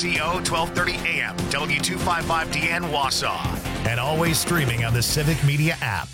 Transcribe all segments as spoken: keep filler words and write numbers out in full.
C O twelve thirty A M, W two fifty-five D N Wausau. And always streaming on the Civic Media app.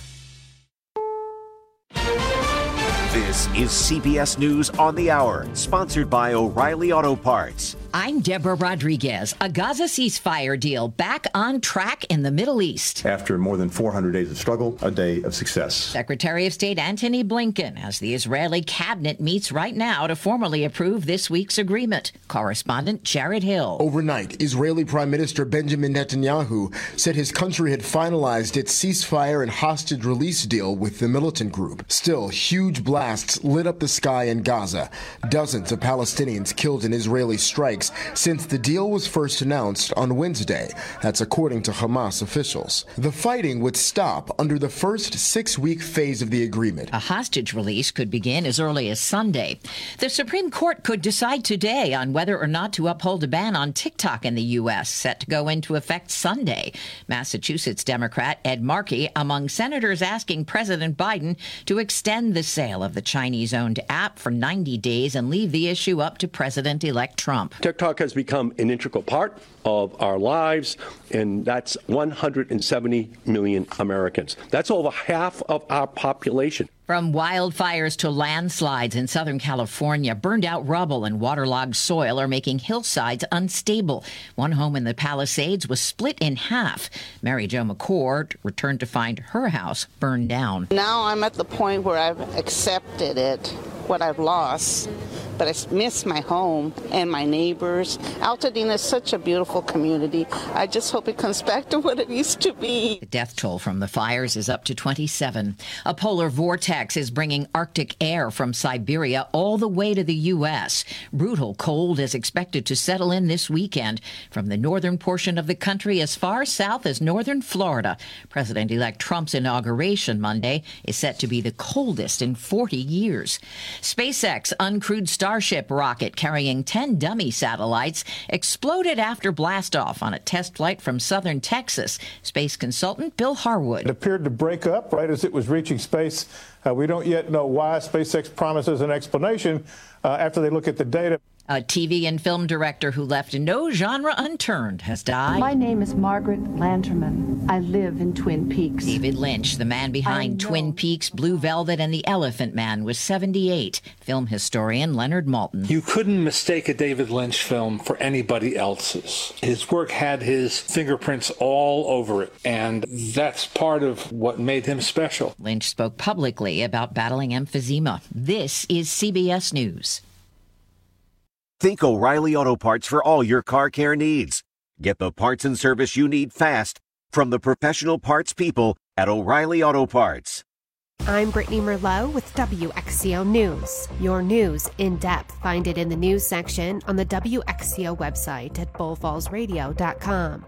This is C B S News on the Hour, sponsored by O'Reilly Auto Parts. I'm Deborah Rodriguez. A Gaza ceasefire deal back on track in the Middle East. After more than four hundred days of struggle, a day of success. Secretary of State Antony Blinken, as the Israeli cabinet meets right now to formally approve this week's agreement. Correspondent Jared Hill. Overnight, Israeli Prime Minister Benjamin Netanyahu said his country had finalized its ceasefire and hostage release deal with the militant group. Still, huge blasts lit up the sky in Gaza. Dozens of Palestinians killed in Israeli strikes since the deal was first announced on Wednesday. That's according to Hamas officials. The fighting would stop under the first six-week phase of the agreement. A hostage release could begin as early as Sunday. The Supreme Court could decide today on whether or not to uphold a ban on TikTok in the U S, set to go into effect Sunday. Massachusetts Democrat Ed Markey among senators asking President Biden to extend the sale of the Chinese-owned app for ninety days and leave the issue up to President-elect Trump. TikTok has become an integral part of our lives, and that's one hundred seventy million Americans. That's over half of our population. From wildfires to landslides in Southern California, burned out rubble and waterlogged soil are making hillsides unstable. One home in the Palisades was split in half. Mary Jo McCord returned to find her house burned down. Now I'm at the point where I've accepted it, what I've lost, but I miss my home and my neighbors. Altadena is such a beautiful community. I just hope it comes back to what it used to be. The death toll from the fires is up to twenty-seven. A polar vortex is bringing Arctic air from Siberia all the way to the U S. Brutal cold is expected to settle in this weekend from the northern portion of the country as far south as northern Florida. President-elect Trump's inauguration Monday is set to be the coldest in forty years. SpaceX uncrewed Starship rocket carrying ten dummy satellites exploded after blastoff on a test flight from southern Texas. Space consultant Bill Harwood. It appeared to break up right as it was reaching space. Uh, we don't yet know why. SpaceX promises an explanation uh, after they look at the data. A T V and film director who left no genre unturned has died. My name is Margaret Lanterman. I live in Twin Peaks. David Lynch, the man behind Twin Peaks, Blue Velvet, and The Elephant Man, was seventy-eight. Film historian Leonard Maltin. You couldn't mistake a David Lynch film for anybody else's. His work had his fingerprints all over it, and that's part of what made him special. Lynch spoke publicly about battling emphysema. This is C B S News. Think O'Reilly Auto Parts for all your car care needs. Get the parts and service you need fast from the professional parts people at O'Reilly Auto Parts. I'm Brittany Merlot with W X C O News. Your news in depth. Find it in the news section on the W X C O website at bull falls radio dot com.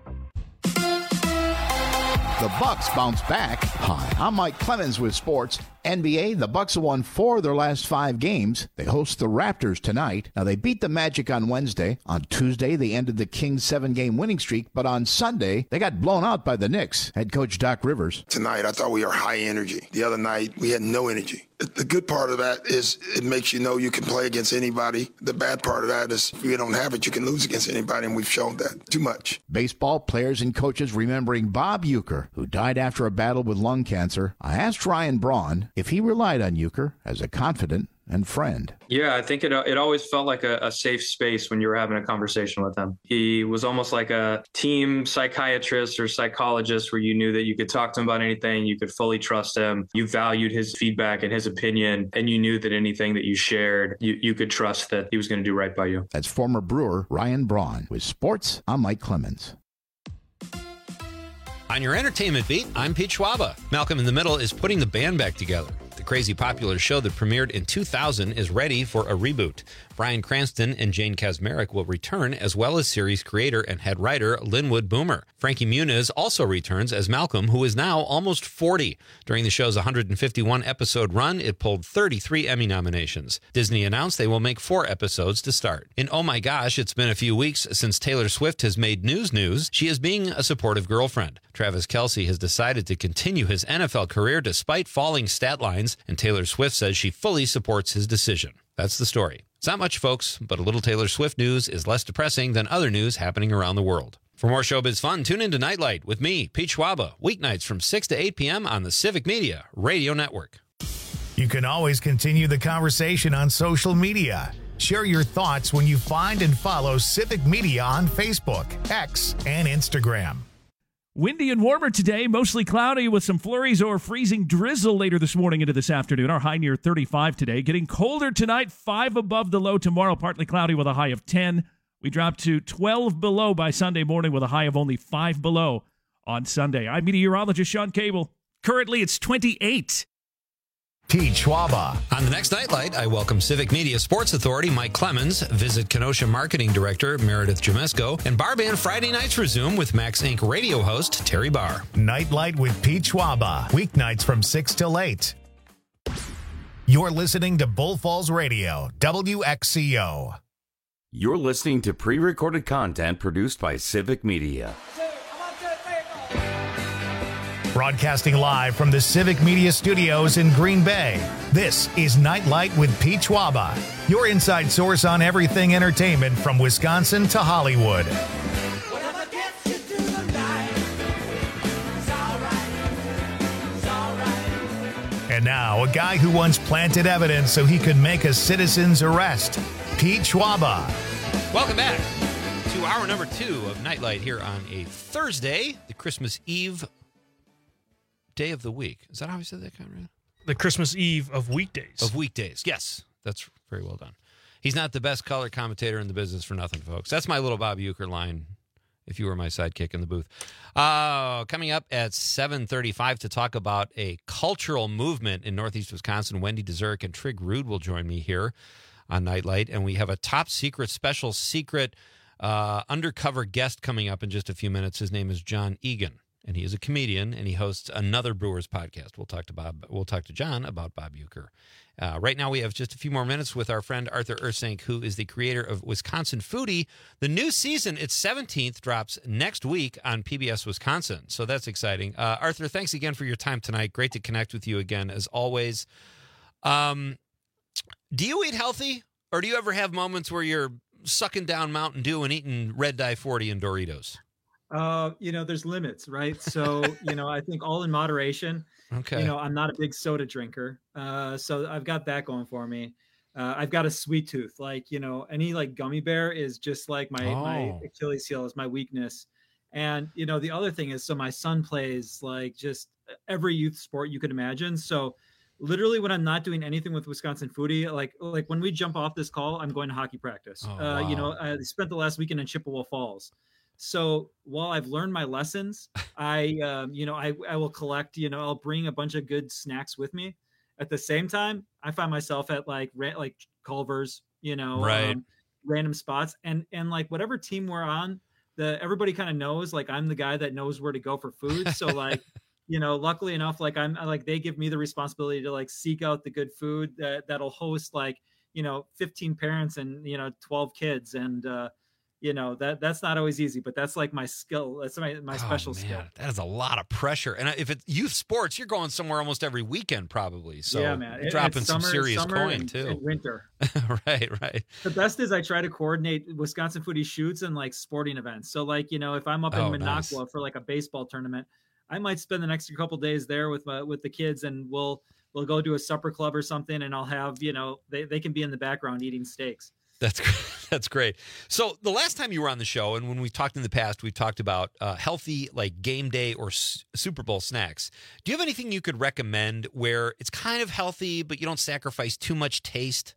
The Bucks bounce back. Hi, I'm Mike Clemens with sports. N B A, the Bucks have won four of their last five games. They host the Raptors tonight. Now, they beat the Magic on Wednesday. On Tuesday, they ended the Kings' seven-game winning streak. But on Sunday, they got blown out by the Knicks. Head coach Doc Rivers. Tonight, I thought we were high energy. The other night, we had no energy. The good part of that is it makes you know you can play against anybody. The bad part of that is if you don't have it, you can lose against anybody, and we've shown that too much. Baseball players and coaches remembering Bob Uecker, who died after a battle with lung cancer. I asked Ryan Braun if he relied on Uecker as a confidant and friend. Yeah, I think it it always felt like a, a safe space when you were having a conversation with him. He was almost like a team psychiatrist or psychologist where you knew that you could talk to him about anything, you could fully trust him, you valued his feedback and his opinion, and you knew that anything that you shared, you, you could trust that he was going to do right by you. That's former Brewer Ryan Braun. With sports, I'm Mike Clemens. On your entertainment beat, I'm Pete Schwaba. Malcolm in the Middle is putting the band back together. The crazy popular show that premiered in two thousand is ready for a reboot. Bryan Cranston and Jane Kaczmarek will return, as well as series creator and head writer Linwood Boomer. Frankie Muniz also returns as Malcolm, who is now almost forty. During the show's one hundred fifty-one episode run, it pulled thirty-three Emmy nominations. Disney announced they will make four episodes to start. In Oh My Gosh, it's been a few weeks since Taylor Swift has made news news. She is being a supportive girlfriend. Travis Kelce has decided to continue his N F L career despite falling stat lines, and Taylor Swift says she fully supports his decision. That's the story. It's not much, folks, but a little Taylor Swift news is less depressing than other news happening around the world. For more showbiz fun, tune in to Nightlight with me, Pete Schwaba, weeknights from six to eight p.m. on the Civic Media Radio Network. You can always continue the conversation on social media. Share your thoughts when you find and follow Civic Media on Facebook, X, and Instagram. Windy and warmer today, mostly cloudy with some flurries or freezing drizzle later this morning into this afternoon. Our high near thirty-five today. Getting colder tonight, five above the low tomorrow, partly cloudy with a high of ten. We drop to twelve below by Sunday morning with a high of only five below on Sunday. I'm meteorologist Sean Cable. Currently, it's twenty-eight. Pete Schwaba. On the next Nightlight, I welcome Civic Media Sports Authority Mike Clemens, visit Kenosha Marketing Director Meredith Jamesko, and Bar Band Friday nights resume with Max Incorporated radio host Terry Barr. Nightlight with Pete Schwaba, weeknights from six till eight. You're listening to Bull Falls Radio, W X C O. You're listening to pre-recorded content produced by Civic Media. Broadcasting live from the Civic Media Studios in Green Bay, this is Nightlight with Pete Schwaba, your inside source on everything entertainment from Wisconsin to Hollywood. And now, a guy who once planted evidence so he could make a citizen's arrest, Pete Schwaba. Welcome back to hour number two of Nightlight here on a Thursday, the Christmas Eve day of the week. Is that how I said that, Conrad? The Christmas Eve of weekdays. Of weekdays, yes. That's very well done. He's not the best color commentator in the business for nothing, folks. That's my little Bob Uecker line, if you were my sidekick in the booth. Uh, coming up at seven thirty-five to talk about a cultural movement in Northeast Wisconsin, Wendy Dezurk and Trig Rude will join me here on Nightlight. And we have a top secret, special secret, uh, undercover guest coming up in just a few minutes. His name is John Egan. And he is a comedian, and he hosts another Brewers podcast. We'll talk to Bob. We'll talk to John about Bob Uecker. Uh, right now, we have just a few more minutes with our friend Arthur Ersank, who is the creator of Wisconsin Foodie. The new season, its seventeenth, drops next week on P B S Wisconsin. So that's exciting. Uh, Arthur, thanks again for your time tonight. Great to connect with you again, as always. Um, do you eat healthy, or do you ever have moments where you're sucking down Mountain Dew and eating Red Dye forty and Doritos? Uh, you know, there's limits, right? So, you know, I think all in moderation. Okay. You know, I'm not a big soda drinker. Uh, so I've got that going for me. Uh, I've got a sweet tooth. Like, you know, any like gummy bear is just like my, Oh. my Achilles heel, is my weakness. And, you know, the other thing is, so my son plays like just every youth sport you could imagine. So literally when I'm not doing anything with Wisconsin Foodie, like, like when we jump off this call, I'm going to hockey practice. Oh, uh, You know, wow. I spent the last weekend in Chippewa Falls. So while I've learned my lessons, I, um, you know, I, I will collect, you know, I'll bring a bunch of good snacks with me. At the same time, I find myself at like, ra- like Culver's, you know, Right. um, random spots, and, and like whatever team we're on, the, everybody kind of knows, like, I'm the guy that knows where to go for food. So like, you know, luckily enough, like I'm like, they give me the responsibility to like seek out the good food that that'll host like, you know, fifteen parents and, you know, twelve kids. And, uh, you know, that that's not always easy, but that's like my skill. That's my, my special oh, man, skill. That is a lot of pressure. And if it's youth sports, you're going somewhere almost every weekend probably. So yeah, man. you're It- dropping it's some summer- serious summer coin and- too. and winter. right, right. The best is I try to coordinate Wisconsin Foodie shoots and like sporting events. So like, you know, if I'm up in Oh, Minocqua nice. for like a baseball tournament, I might spend the next couple days there with my, with the kids, and we'll, we'll go to a supper club or something. And I'll have, you know, they, they can be in the background eating steaks. That's that's great. So the last time you were on the show, and when we talked in the past, we talked about uh, healthy like game day or s- Super Bowl snacks. Do you have anything you could recommend where it's kind of healthy, but you don't sacrifice too much taste?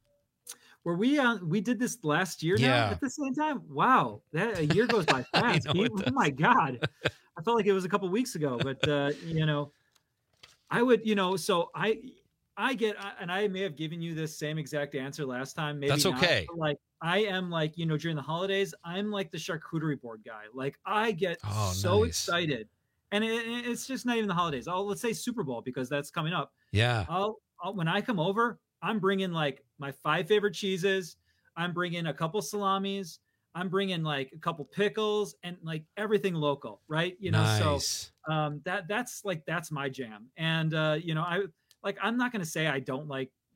Were we uh, we did this last year Yeah. now at the same time? Wow, that a year goes by fast. know Pete. it Oh does. my God, I felt like it was a couple weeks ago. But uh, you know, I would, you know, so I I get, and I may have given you this same exact answer last time. Maybe That's not, okay. but, like I am like, you know, during the holidays, I'm like the charcuterie board guy. Like I get Oh, so nice. excited, and it, it- it's just not even the holidays. Oh, let's say Super Bowl because that's coming up. Yeah. I'll, I'll when I come over, I'm bringing like my five favorite cheeses. I'm bringing a couple salamis. I'm bringing like a couple pickles and like everything local, right? You know, Nice. so um, that that's like that's my jam. And uh, you know, I like I'm not gonna say I don't like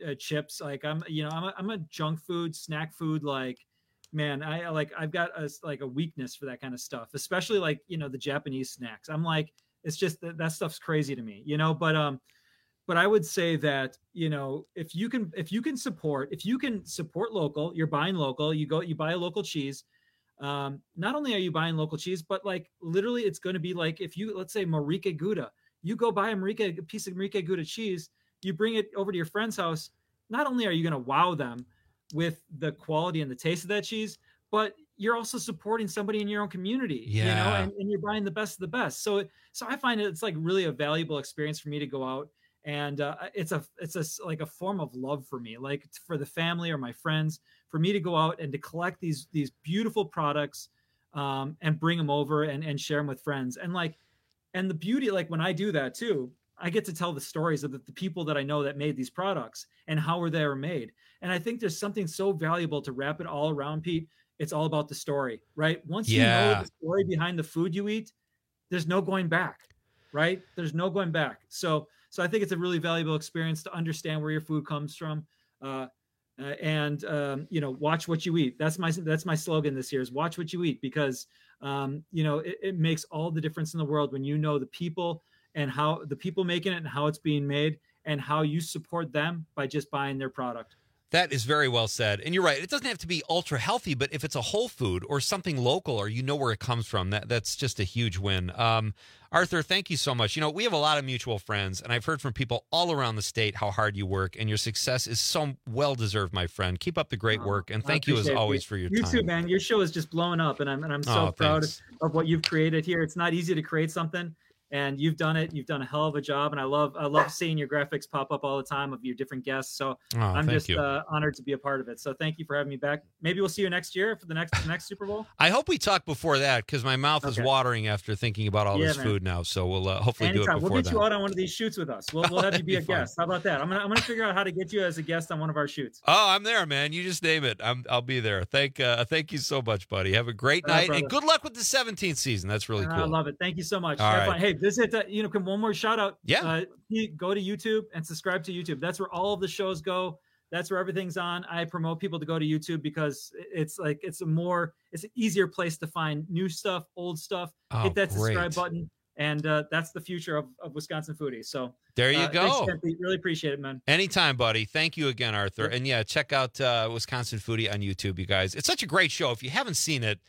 uh, chips. Like I'm, you know, I'm a, I'm a junk food, snack food. Like, man, I like, I've got a, like a weakness for that kind of stuff, especially like, you know, the Japanese snacks. I'm like, it's just that, that stuff's crazy to me, you know, but, um, but I would say that, you know, if you can, if you can support, if you can support local, you're buying local, you go, you buy a local cheese. Um, not only are you buying local cheese, but like literally it's going to be like, if you, let's say Marike Gouda, you go buy a Marike, a piece of Marike Gouda cheese, you bring it over to your friend's house. Not only are you going to wow them with the quality and the taste of that cheese, but you're also supporting somebody in your own community, yeah. you know, and, and you're buying the best of the best. So, so I find it, it's like really a valuable experience for me to go out. And uh, it's a, it's a, like a form of love for me, like for the family or my friends, for me to go out and to collect these, these beautiful products um, and bring them over and, and share them with friends. And like, and the beauty, like when I do that too, I get to tell the stories of the, the people that I know that made these products and how were they were made. And I think there's something so valuable to wrap it all around, Pete. It's all about the story, right? Once yeah. you know the story behind the food you eat, there's no going back, right? There's no going back. So, so I think it's a really valuable experience to understand where your food comes from, uh, uh, and um, you know, watch what you eat. That's my that's my slogan this year: is watch what you eat, because um, you know it, it makes all the difference in the world when you know the people and how the people making it and how it's being made and how you support them by just buying their product. That is very well said. And you're right. It doesn't have to be ultra healthy, but if it's a whole food or something local or you know where it comes from, that that's just a huge win. Um, Arthur, thank you so much. You know, we have a lot of mutual friends, and I've heard from people all around the state how hard you work, and your success is so well-deserved, my friend. Keep up the great work, and thank you as always it. for your you time. You too, man. Your show is just blowing up, and I'm, and I'm so oh, proud thanks. of what you've created here. It's not easy to create something. And you've done it. You've done a hell of a job, and I love I love seeing your graphics pop up all the time of your different guests. So oh, I'm just you. uh, honored to be a part of it. So thank you for having me back. Maybe we'll see you next year for the next the next Super Bowl. I hope we talk before that, because my mouth okay. is watering after thinking about all yeah, this man. food now. So we'll uh, hopefully Anytime. do it before We'll get then. you out on one of these shoots with us. We'll, we'll have you be, be a fun. guest. How about that? I'm gonna I'm gonna figure out how to get you as a guest on one of our shoots. Oh, I'm there, man. You just name it. I'm I'll be there. Thank uh, thank you so much, buddy. Have a great all night, right, and good luck with the seventeenth season. That's really cool. I love it. Thank you so much. All Have right. fun. Hey, visit. Uh, you know, one more shout out. Yeah. Uh, go to YouTube and subscribe to YouTube. That's where all of the shows go. That's where everything's on. I promote people to go to YouTube because it's like it's a more it's an easier place to find new stuff, old stuff. Oh, Hit that subscribe great. button, and uh, that's the future of, of Wisconsin Foodies. So there you uh, go. Thanks, Pete. Really appreciate it, man. Anytime, buddy. Thank you again, Arthur. Yep. And yeah, check out uh, Wisconsin Foodie on YouTube, you guys. It's such a great show. If you haven't seen it,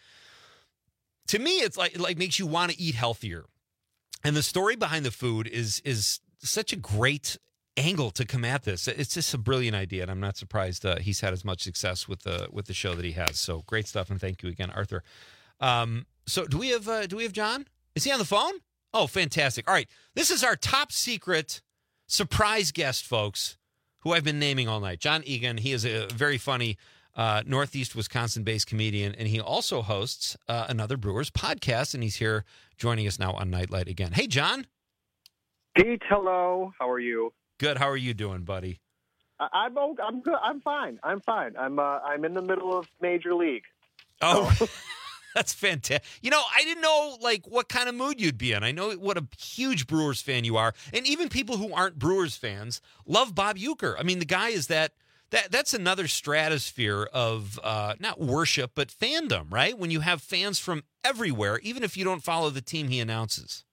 to me, it's like it like makes you want to eat healthier. And the story behind the food is is such a great angle to come at this. It's just a brilliant idea, and I'm not surprised uh, he's had as much success with the with the show that he has. So great stuff, and thank you again, Arthur. Um, so do we have uh, do we have John? Is he on the phone? Oh, fantastic! All right, this is our top secret surprise guest, folks, who I've been naming all night. John Egan. He is a very funny uh, Northeast Wisconsin-based comedian, and he also hosts uh, another Brewers podcast, and he's here joining us now on Nightlight again. Hey, John. Pete, hello. How are you? Good. How are you doing, buddy? I, I'm I'm good. I'm fine. I'm fine. I'm uh, I'm in the middle of Major League. Oh, that's fantastic. You know, I didn't know like what kind of mood you'd be in. I know what a huge Brewers fan you are, and even people who aren't Brewers fans love Bob Uecker. I mean, the guy is that that that's another stratosphere of uh, not worship but fandom, right? When you have fans from everywhere, even if you don't follow the team he announces.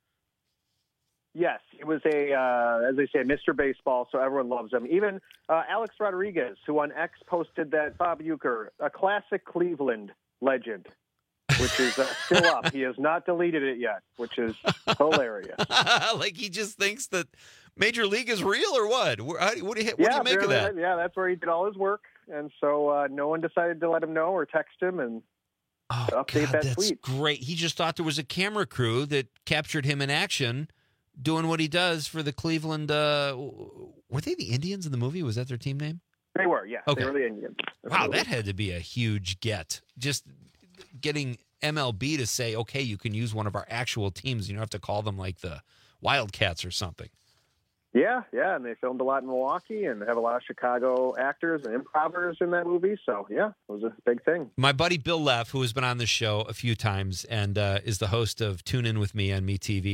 Yes, it was a, uh, as they say, Mister Baseball, so everyone loves him. Even uh, Alex Rodriguez, who on X posted that Bob Uecker, a classic Cleveland legend, which is uh, still up. He has not deleted it yet, which is hilarious. Like he just thinks that Major League is real or what? What do you, what do you, what yeah, do you make of that? Yeah, that's where he did all his work. And so uh, no one decided to let him know or text him and oh, update God, that that's tweet. Great. He just thought there was a camera crew that captured him in action doing what he does for the Cleveland. Uh, were they the Indians in the movie? Was that their team name? They were, yeah. Okay. They were the Indians. Wow, that had to be a huge get. Just getting M L B to say, okay, you can use one of our actual teams. You don't have to call them like the Wildcats or something. Yeah, yeah, and they filmed a lot in Milwaukee and have a lot of Chicago actors and improvers in that movie. So, yeah, it was a big thing. My buddy Bill Leff, who has been on the show a few times and uh, is the host of Tune In With Me on MeTV,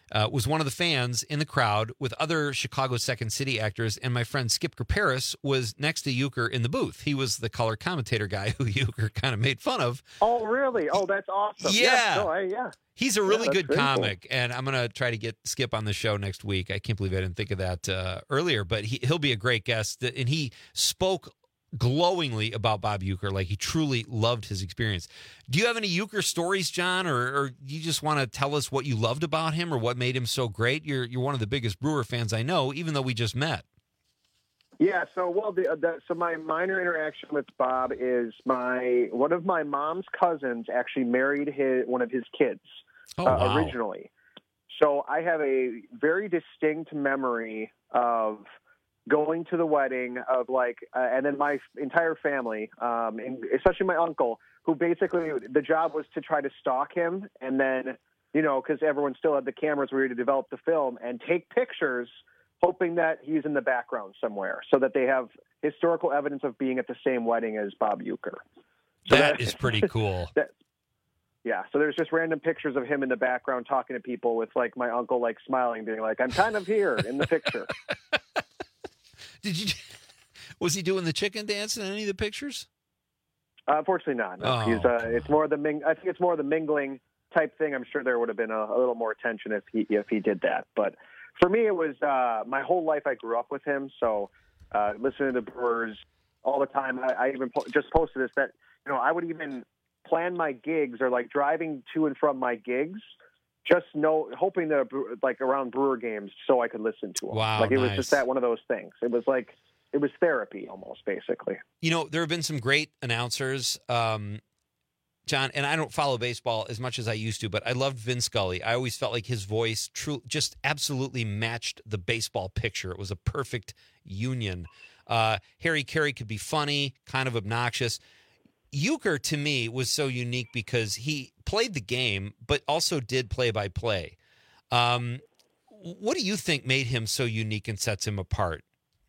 uh, was one of the fans in the crowd with other Chicago Second City actors, and my friend Skip Kaparis was next to Uecker in the booth. He was the color commentator guy who Uecker kind of made fun of. Oh, really? Oh, that's awesome. Yeah. Yeah. No, I, yeah. He's a really yeah, good comic, cool. and I'm going to try to get Skip on the show next week. I can't believe I didn't think of that uh, earlier, but he, he'll be a great guest, and he spoke glowingly about Bob Uecker, like he truly loved his experience. Do you have any Uecker stories, John, or, or you just want to tell us what you loved about him or what made him so great? You're you're one of the biggest Brewer fans I know, even though we just met. Yeah, so well, the, the, so my minor interaction with Bob is my one of my mom's cousins actually married his one of his kids oh, uh, wow. originally. So I have a very distinct memory of going to the wedding of like, uh, and then my entire family, um, and especially my uncle, who basically the job was to try to stalk him, and then you know because everyone still had the cameras ready to develop the film and take pictures, hoping that he's in the background somewhere so that they have historical evidence of being at the same wedding as Bob Uecker. So that, that is pretty cool. that, yeah. So there's just random pictures of him in the background talking to people with like my uncle, like smiling, being like, I'm kind of here in the picture. Did you, was he doing the chicken dance in any of the pictures? Uh, unfortunately not. No. Oh. He's, uh, it's more the ming- I think it's more the mingling type thing. I'm sure there would have been a, a little more attention if he, if he did that. But for me, it was uh, my whole life I grew up with him. So uh, listening to the Brewers all the time. I, I even po- just posted this that, you know, I would even plan my gigs or like driving to and from my gigs, just know, hoping that like around Brewer games so I could listen to them. Wow, like it was nice. just that one of those things. It was like, it was therapy almost basically. You know, there have been some great announcers, um, John, and I don't follow baseball as much as I used to, but I loved Vin Scully. I always felt like his voice true, just absolutely matched the baseball picture. It was a perfect union. Uh, Harry Carey could be funny, kind of obnoxious. Uecker, to me, was so unique because he played the game, but also did play-by-play. Um, what do you think made him so unique and sets him apart?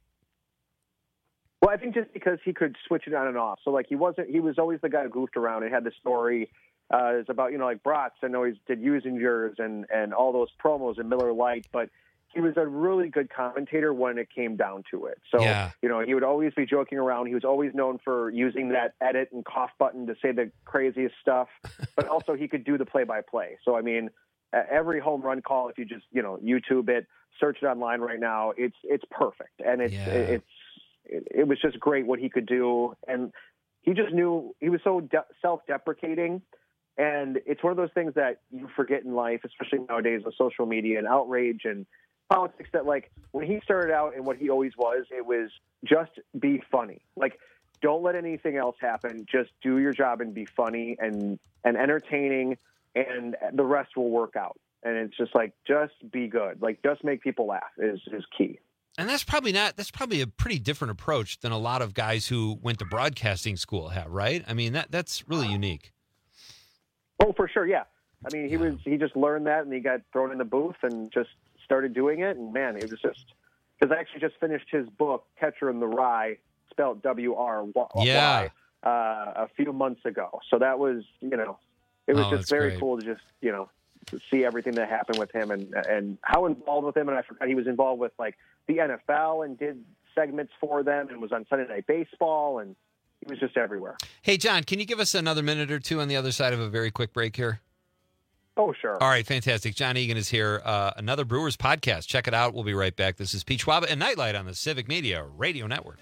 Well, I think just because he could switch it on and off. So, like, he wasn't, he was always the guy who goofed around. It had the story. Uh, it's about, you know, like Bratz. I know he did Usingers and, and all those promos and Miller Lite, but he was a really good commentator when it came down to it. So, yeah. you know, he would always be joking around. He was always known for using that edit and cough button to say the craziest stuff, but also he could do the play-by-play. So, I mean, every home run call, if you just, you know, YouTube it, search it online right now, it's it's perfect. And it's, yeah. it's it, it was just great what he could do. And he just knew, he was so de- self-deprecating. And it's one of those things that you forget in life, especially nowadays with social media and outrage and politics, that like when he started out and what he always was, it was just be funny. Like, don't let anything else happen. Just do your job and be funny and, and entertaining, and the rest will work out. And it's just like, just be good. Like, just make people laugh is, is key. And that's probably not, that's probably a pretty different approach than a lot of guys who went to broadcasting school have, right? I mean, that that's really unique. Oh, for sure. Yeah. I mean, he was, he just learned that and he got thrown in the booth and just started doing it. And man, it was just, because I actually just finished his book, Catcher in the Rye, spelled W R Y, yeah. uh, a few months ago. So that was, you know, it was Oh, just that's very great. cool to just, you know, to see everything that happened with him and, and how involved with him. And I forgot he was involved with like the N F L and did segments for them and was on Sunday Night Baseball, and he was just everywhere. Hey, John, can you give us another minute or two on the other side of a very quick break here? Oh, sure. All right, fantastic. John Egan is here. Uh, another Brewers podcast. Check it out. We'll be right back. This is Pete Schwab and Nightlight on the Civic Media Radio Network.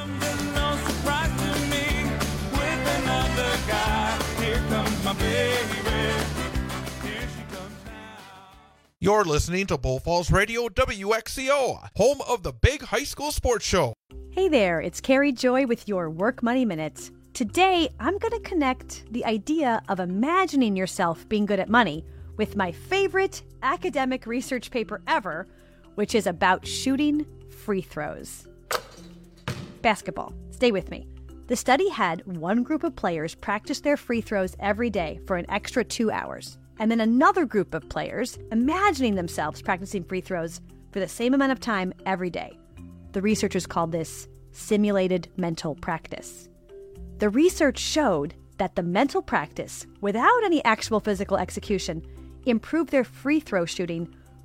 You're listening to Bull Falls Radio W X C O, home of the big high school sports show. Hey there, it's Carrie Joy with your Work Money Minute. Today, I'm going to connect the idea of imagining yourself being good at money with my favorite academic research paper ever, which is about shooting free throws. Basketball. Stay with me. The study had one group of players practice their free throws every day for an extra two hours, and then another group of players imagining themselves practicing free throws for the same amount of time every day. The researchers called this simulated mental practice. The research showed that the mental practice, without any actual physical execution, improved their free throw shooting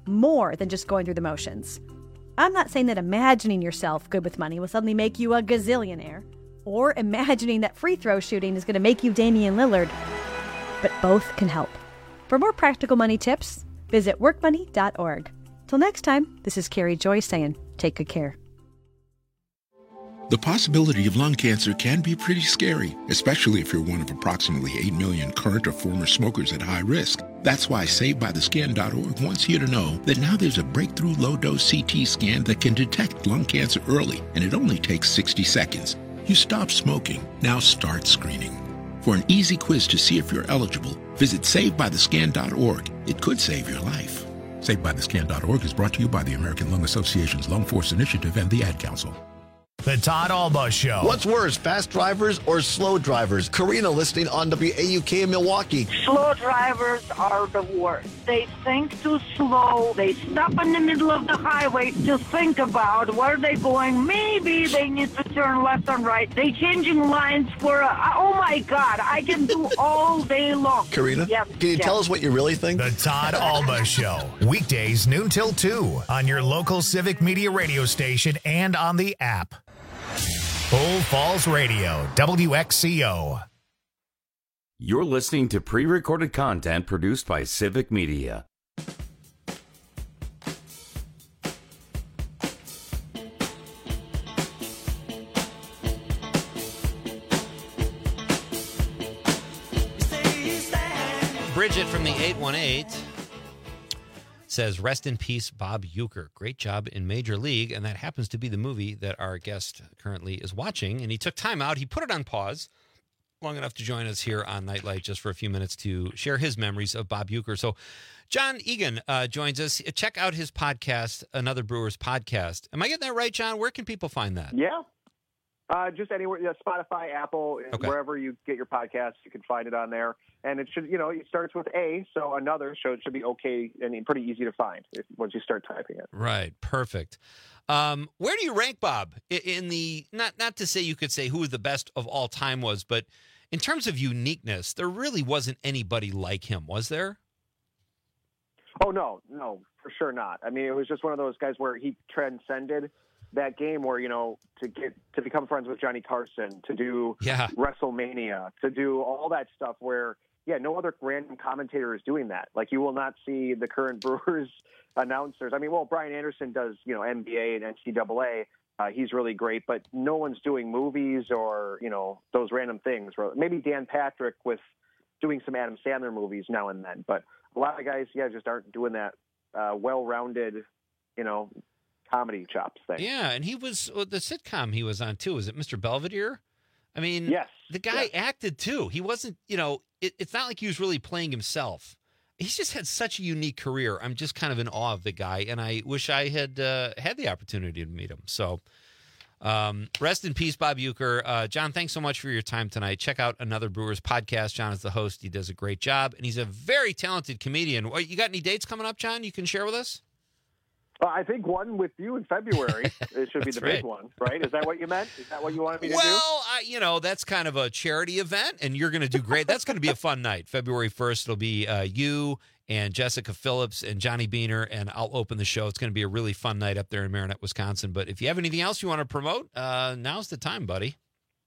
more than just going through the motions. I'm not saying that imagining yourself good with money will suddenly make you a gazillionaire, or imagining that free throw shooting is going to make you Damian Lillard, but both can help. For more practical money tips, visit work money dot org. Till next time, this is Carrie Joy saying, take good care. The possibility of lung cancer can be pretty scary, especially if you're one of approximately eight million current or former smokers at high risk. That's why Saved By The Scan dot org wants you to know that now there's a breakthrough low-dose C T scan that can detect lung cancer early, and it only takes sixty seconds. You stop smoking, now start screening. For an easy quiz to see if you're eligible, visit Saved By The Scan dot org. It could save your life. Saved By The Scan dot org is brought to you by the American Lung Association's Lung Force Initiative and the Ad Council. The Todd Alba Show. What's worse, fast drivers or slow drivers? Karina listening on W A U K in Milwaukee. Slow drivers are the worst. They think too slow. They stop in the middle of the highway to think about where they're going. Maybe they need to turn left and right. They changing lines for, a, oh my God, I can do all day long. Karina, yes, can you yes. tell us what you really think? The Todd Alba Show. Weekdays noon till two on your local Civic Media radio station and on the app. Bull Falls Radio, W X C O. You're listening to pre-recorded content produced by Civic Media. Bridget from the eight one eight says, rest in peace, Bob Uecker. Great job in Major League, and that happens to be the movie that our guest currently is watching. And he took time out. He put it on pause long enough to join us here on Nightlight just for a few minutes to share his memories of Bob Uecker. So John Egan uh, joins us. Check out his podcast, Another Brewers Podcast. Am I getting that right, John? Where can people find that? Yeah. Uh, just anywhere, yeah, Spotify, Apple, Okay. wherever you get your podcasts, you can find it on there. And it should, you know, it starts with A, so another, so it should be okay and pretty easy to find if, once you start typing it. Right. Perfect. Um, where do you rank Bob I- in the, not, not to say you could say who the best of all time was, but in terms of uniqueness, there really wasn't anybody like him, was there? Oh, no, no, for sure not. I mean, it was just one of those guys where he transcended that game where, you know, to get to become friends with Johnny Carson, to do yeah. WrestleMania, to do all that stuff where, yeah, no other random commentator is doing that. Like, you will not see the current Brewers announcers. I mean, well, Brian Anderson does, you know, N B A and N C double A. Uh, he's really great, but no one's doing movies or, you know, those random things. Maybe Dan Patrick with doing some Adam Sandler movies now and then. But a lot of guys, yeah, just aren't doing that uh, well-rounded, you know, comedy chops thing. Yeah, and he was well, the sitcom he was on too. Was it Mister Belvedere? I mean, yes, the guy yes. acted too. He wasn't, you know, it, it's not like he was really playing himself. He's just had such a unique career. I'm just kind of in awe of the guy, and I wish I had uh, had the opportunity to meet him. So, um, rest in peace, Bob Uecker. Uh, John, thanks so much for your time tonight. Check out Another Brewers Podcast. John is the host. He does a great job, and he's a very talented comedian. You got any dates coming up, John, you can share with us? Uh, I think one with you in February. It should be the right. big one, right? Is that what you meant? Is that what you wanted me to well, do? Well, you know, that's kind of a charity event, and you're going to do great. That's going to be a fun night. February first, it'll be uh, you and Jessica Phillips and Johnny Beaner, and I'll open the show. It's going to be a really fun night up there in Marinette, Wisconsin. But if you have anything else you want to promote, uh, now's the time, buddy.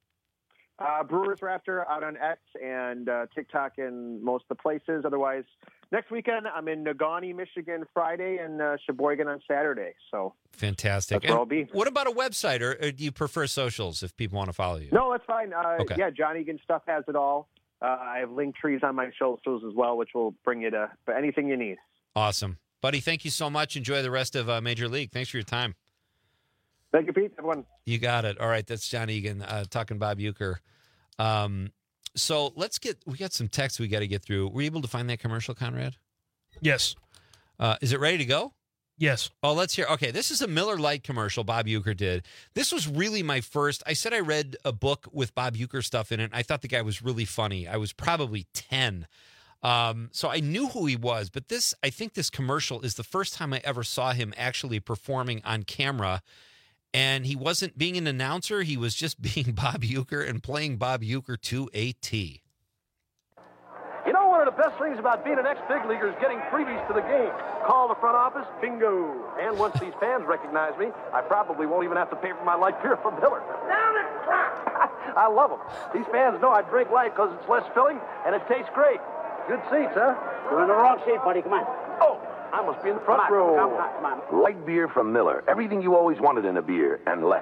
Uh, Brewers Raptor out on X and uh, TikTok and most of the places. Otherwise, next weekend I'm in Negaunee, Michigan Friday and uh, Sheboygan on Saturday. So fantastic. That's where I'll be. What about a website, or, or do you prefer socials if people want to follow you? No, that's fine. Uh, okay. Yeah, John Egan Stuff has it all. Uh, I have link trees on my socials as well, which will bring you to anything you need. Awesome. Buddy, thank you so much. Enjoy the rest of uh, Major League. Thanks for your time. Thank you, Pete. Everyone. You got it. All right, that's John Egan uh, talking Bob Uecker. Um, so let's get, we got some text we got to get through. Were you able to find that commercial, Conrad? Yes. Uh, is it ready to go? Yes. Oh, let's hear. Okay, this is a Miller Lite commercial Bob Uecker did. This was really my first. I said I read a book with Bob Uecker stuff in it. I thought the guy was really funny. I was probably ten. Um, so I knew who he was. But this, I think this commercial is the first time I ever saw him actually performing on camera. And he wasn't being an announcer. He was just being Bob Uecker and playing Bob Uecker to a T. You know, one of the best things about being an ex-big leaguer is getting freebies to the game. Call the front office, bingo. And once these fans recognize me, I probably won't even have to pay for my light beer from Miller. Down it! I love them. These fans know I drink light because it's less filling and it tastes great. Good seats, huh? You're in the wrong seat, buddy. Come on. Oh, I must be in the front come on, row. Come on, come on. Light beer from Miller. Everything you always wanted in a beer and less.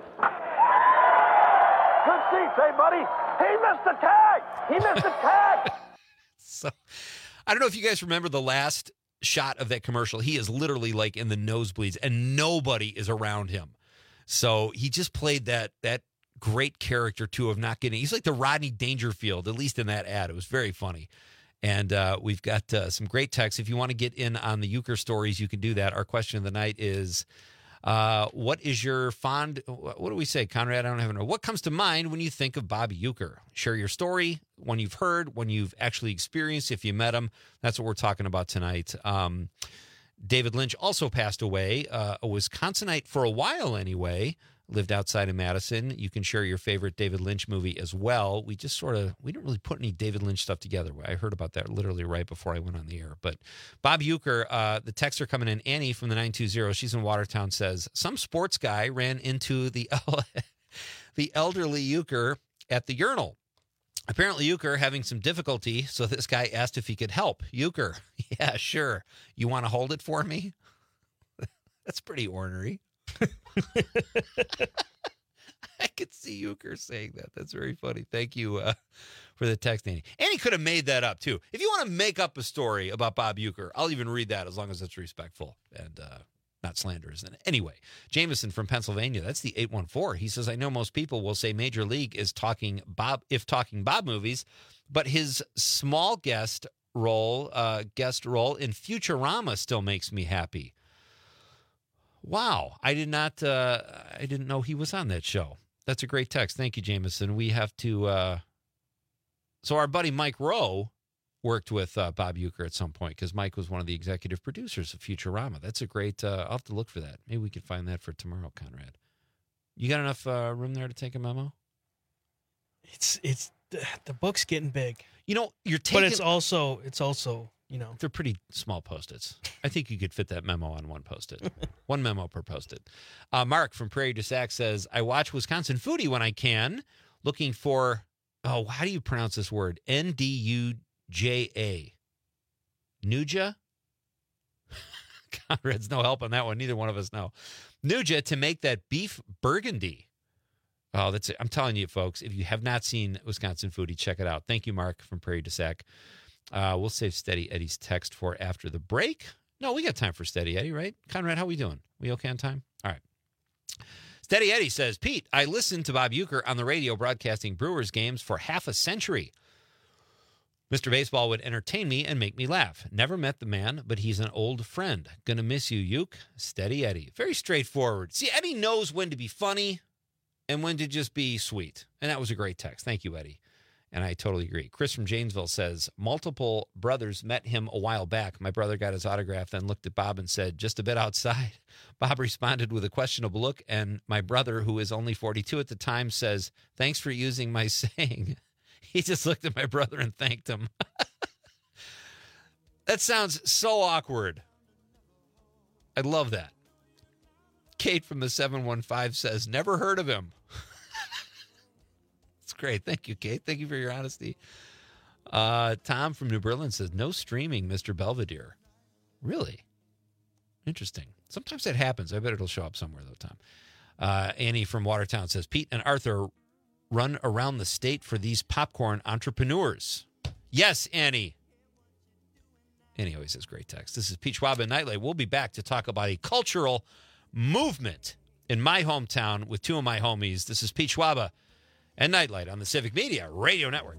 Good seats, hey, buddy. He missed the tag. He missed the tag. So, I don't know if you guys remember the last shot of that commercial. He is literally like in the nosebleeds, and nobody is around him. So he just played that that great character too of not getting. He's like the Rodney Dangerfield, at least in that ad. It was very funny. And uh, we've got uh, some great texts. If you want to get in on the Uecker stories, you can do that. Our question of the night is, uh, what is your fond, what do we say, Conrad? I don't have it. What comes to mind when you think of Bobby Uecker? Share your story, one you've heard, one you've actually experienced, if you met him. That's what we're talking about tonight. Um, David Lynch also passed away, uh, a Wisconsinite for a while anyway. Lived outside of Madison. You can share your favorite David Lynch movie as well. We just sort of, we didn't really put any David Lynch stuff together. I heard about that literally right before I went on the air. But Bob Uecker, uh, the texts are coming in. Annie from the nine two zero, she's in Watertown, says, some sports guy ran into the, the elderly Uecker at the urinal. Apparently Uecker having some difficulty, so this guy asked if he could help. Uecker, yeah, sure. You want to hold it for me? That's pretty ornery. I could see Uecker saying that. That's very funny. Thank you uh, for the text, Annie. Annie could have made that up, too. If you want to make up a story about Bob Uecker, I'll even read that as long as it's respectful and uh, not slanderous. And anyway, Jameson from Pennsylvania, that's the eight one four. He says, I know most people will say Major League is talking Bob, if talking Bob movies, but his small guest role, uh, guest role in Futurama still makes me happy. Wow, I did not. Uh, I didn't know he was on that show. That's a great text. Thank you, Jameson. We have to. Uh... So our buddy Mike Rowe worked with uh, Bob Uecker at some point because Mike was one of the executive producers of Futurama. That's a great. Uh, I'll have to look for that. Maybe we could find that for tomorrow, Conrad. You got enough uh, room there to take a memo? It's it's the book's getting big. You know, you're taking. But it's also it's also. You know, they're pretty small Post-its. I think you could fit that memo on one Post-it. One memo per Post-it. Uh, Mark from Prairie du Sac says, I watch Wisconsin Foodie when I can, looking for, oh, how do you pronounce this word? N D U J A. Nuja? Conrad's no help on that one. Neither one of us know. Nuja to make that beef burgundy. Oh, that's it. I'm telling you, folks, if you have not seen Wisconsin Foodie, check it out. Thank you, Mark from Prairie du Sac. Uh, we'll save Steady Eddie's text for after the break. No, we got time for Steady Eddie, right? Conrad, how we doing? We okay on time? All right. Steady Eddie says, Pete, I listened to Bob Uecker on the radio broadcasting Brewers games for half a century. Mister Baseball would entertain me and make me laugh. Never met the man, but he's an old friend. Gonna miss you, Ueck. Steady Eddie. Very straightforward. See, Eddie knows when to be funny and when to just be sweet. And that was a great text. Thank you, Eddie. And I totally agree. Chris from Janesville says, multiple brothers met him a while back. My brother got his autograph, then looked at Bob and said, just a bit outside. Bob responded with a questionable look, and my brother, who is only forty-two at the time, says, thanks for using my saying. He just looked at my brother and thanked him. That sounds so awkward. I love that. Kate from the seven one five says, never heard of him. It's great. Thank you, Kate. Thank you for your honesty. Uh, Tom from New Berlin says, no streaming, Mister Belvedere. Really? Interesting. Sometimes that happens. I bet it'll show up somewhere, though, Tom. Uh, Annie from Watertown says, Pete and Arthur run around the state for these popcorn entrepreneurs. Yes, Annie. Annie always says great text. This is Pete Schwab and Nightlight. We'll be back to talk about a cultural movement in my hometown with two of my homies. This is Pete Schwab and Nightlight on the Civic Media Radio Network.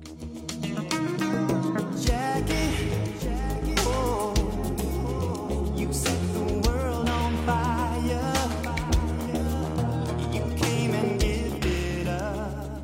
Jackie, Jackie, oh, you set the world on fire. You came and gifted us.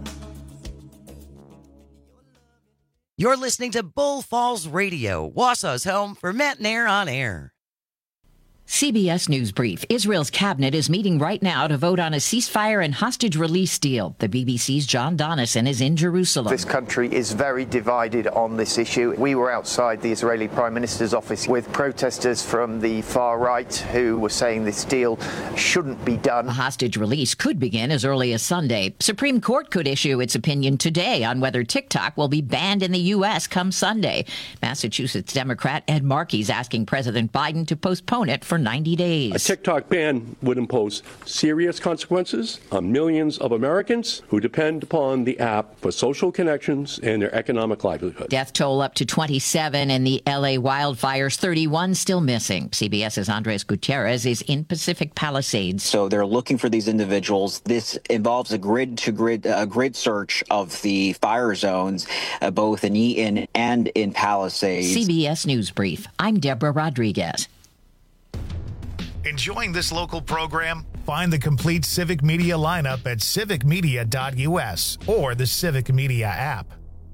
You're listening to Bull Falls Radio, Wausau's home for Matt and Air on Air. C B S News Brief. Israel's cabinet is meeting right now to vote on a ceasefire and hostage release deal. The B B C's John Donison is in Jerusalem. This country is very divided on this issue. We were outside the Israeli Prime Minister's office with protesters from the far right who were saying this deal shouldn't be done. A hostage release could begin as early as Sunday. Supreme Court could issue its opinion today on whether TikTok will be banned in the U S come Sunday. Massachusetts Democrat Ed Markey is asking President Biden to postpone it for ninety days. A TikTok ban would impose serious consequences on millions of Americans who depend upon the app for social connections and their economic livelihood. Death toll up to twenty-seven in the L A wildfires, thirty-one still missing. CBS's Andres Gutierrez is in Pacific Palisades. So they're looking for these individuals. This involves a grid-to-grid uh, grid search of the fire zones, uh, both in Eaton and in Palisades. C B S News Brief. I'm Deborah Rodriguez. Enjoying this local program? Find the complete Civic Media lineup at civic media dot U S or the Civic Media app.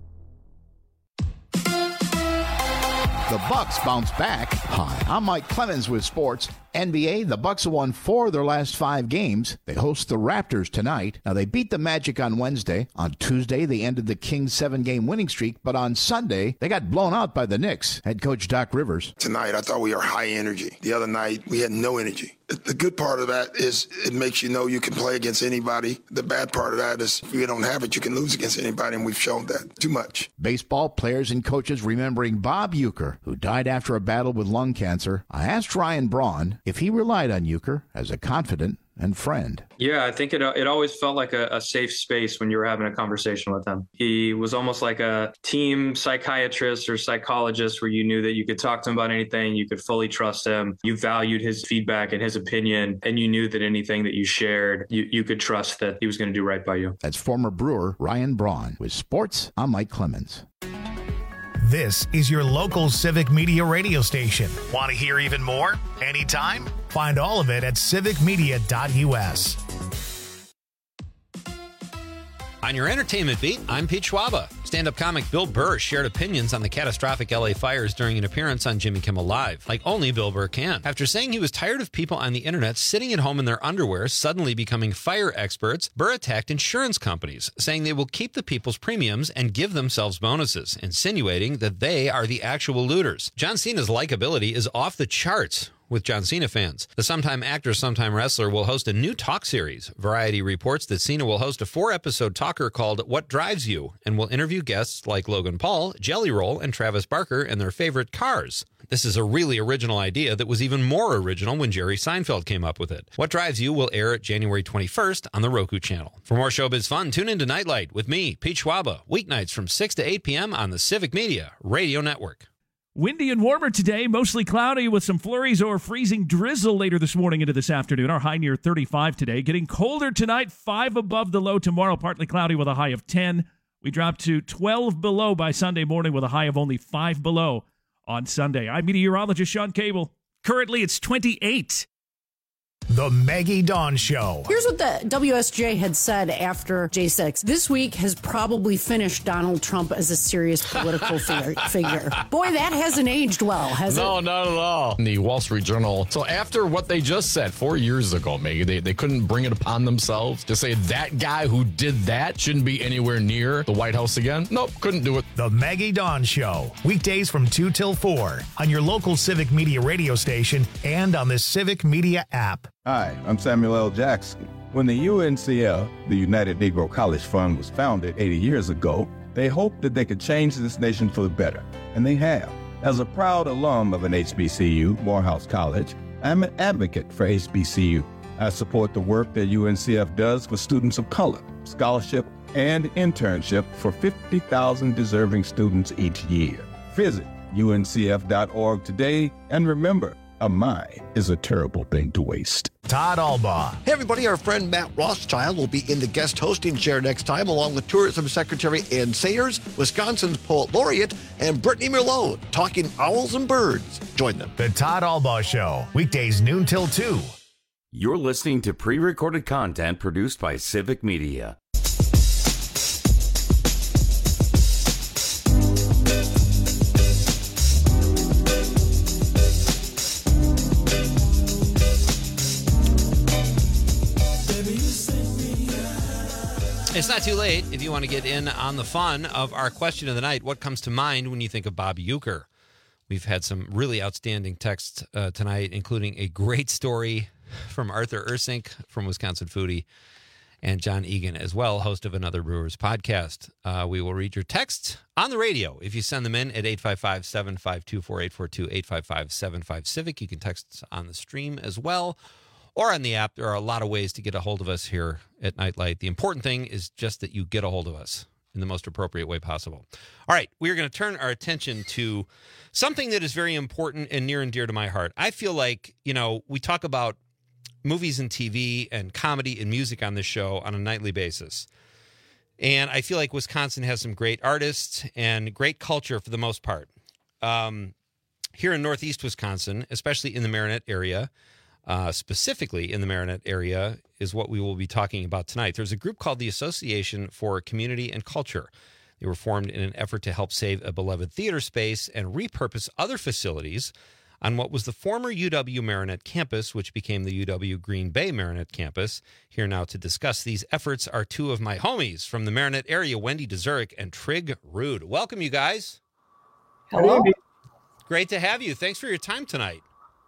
The Bucks bounce back. Hi, I'm Mike Clemens with sports. N B A, the Bucks have won four of their last five games. They host the Raptors tonight. Now, they beat the Magic on Wednesday. On Tuesday, they ended the Kings' seven-game winning streak. But on Sunday, they got blown out by the Knicks. Head coach Doc Rivers. Tonight, I thought we were high energy. The other night, we had no energy. The good part of that is it makes you know you can play against anybody. The bad part of that is if you don't have it, you can lose against anybody, and we've shown that too much. Baseball players and coaches remembering Bob Uecker, who died after a battle with lung cancer. I asked Ryan Braun if he relied on Uecker as a confidant and friend. Yeah, I think it it always felt like a, a safe space when you were having a conversation with him. He was almost like a team psychiatrist or psychologist where you knew that you could talk to him about anything, you could fully trust him, you valued his feedback and his opinion, and you knew that anything that you shared, you, you could trust that he was going to do right by you. That's former Brewer Ryan Braun. With sports, I'm Mike Clemens. This is your local Civic Media radio station. Want to hear even more? Anytime? Find all of it at civic media dot U S. On your entertainment beat, I'm Pete Schwaba. Stand-up comic Bill Burr shared opinions on the catastrophic L A fires during an appearance on Jimmy Kimmel Live, like only Bill Burr can. After saying he was tired of people on the internet sitting at home in their underwear suddenly becoming fire experts, Burr attacked insurance companies, saying they will keep the people's premiums and give themselves bonuses, insinuating that they are the actual looters. John Cena's likability is off the charts with John Cena fans. The sometime actor, sometime wrestler will host a new talk series. Variety reports that Cena will host a four-episode talker called What Drives You and will interview guests like Logan Paul, Jelly Roll, and Travis Barker and their favorite cars. This is a really original idea that was even more original when Jerry Seinfeld came up with it. What Drives You will air January twenty-first on the Roku channel. For more showbiz fun, tune in to Nightlight with me, Pete Schwaba, weeknights from six to eight p.m. on the Civic Media Radio Network. Windy and warmer today, mostly cloudy with some flurries or freezing drizzle later this morning into this afternoon. Our high near thirty-five today. Getting colder tonight, five above the low tomorrow, partly cloudy with a high of ten. We drop to twelve below by Sunday morning with a high of only five below on Sunday. I'm meteorologist Sean Cable. Currently, it's twenty-eight. The Maggie Dawn Show. Here's what the W S J had said after J six. This week has probably finished Donald Trump as a serious political figure. Boy, that hasn't aged well, has no, it? No, not at all. In the Wall Street Journal. So after what they just said four years ago, Maggie, they, they couldn't bring it upon themselves to say that guy who did that shouldn't be anywhere near the White House again. Nope, couldn't do it. The Maggie Dawn Show. Weekdays from two till four on your local Civic Media radio station and on the Civic Media app. Hi, I'm Samuel L. Jackson. When the U N C F, the United Negro College Fund, was founded eighty years ago, they hoped that they could change this nation for the better, and they have. As a proud alum of an H B C U, Morehouse College, I'm an advocate for H B C U. I support the work that U N C F does for students of color, scholarship, and internship for fifty thousand deserving students each year. Visit U N C F dot org today, and remember, a mind is a terrible thing to waste. Todd Albaugh. Hey, everybody, our friend Matt Rothschild will be in the guest hosting chair next time, along with Tourism Secretary Ann Sayers, Wisconsin's Poet Laureate, and Brittany Merlot, talking owls and birds. Join them. The Todd Albaugh Show, weekdays noon till two. You're listening to pre-recorded content produced by Civic Media. It's not too late if you want to get in on the fun of our question of the night. What comes to mind when you think of Bob Uecker? We've had some really outstanding texts uh, tonight, including a great story from Arthur Ursink from Wisconsin Foodie and John Egan as well, host of Another Brewers podcast. Uh, we will read your texts on the radio if you send them in at eight five five, seven five two, four eight four two, eight five five, seven five Civic. You can text on the stream as well or on the app. There are a lot of ways to get a hold of us here at Nightlight. The important thing is just that you get a hold of us in the most appropriate way possible. All right, we are going to turn our attention to something that is very important and near and dear to my heart. I feel like, you know, we talk about movies and T V and comedy and music on this show on a nightly basis. And I feel like Wisconsin has some great artists and great culture for the most part. Um, here in Northeast Wisconsin, especially in the Marinette area, uh, specifically in the Marinette area is what we will be talking about tonight. There's a group called the Association for Community and Culture. They were formed in an effort to help save a beloved theater space and repurpose other facilities on what was the former U W Marinette campus, which became the U W Green Bay Marinette campus. Here now to discuss these efforts are two of my homies from the Marinette area, Wendy DeZurek and Trig Rude. Welcome, you guys. Hello. Great to have you. Thanks for your time tonight.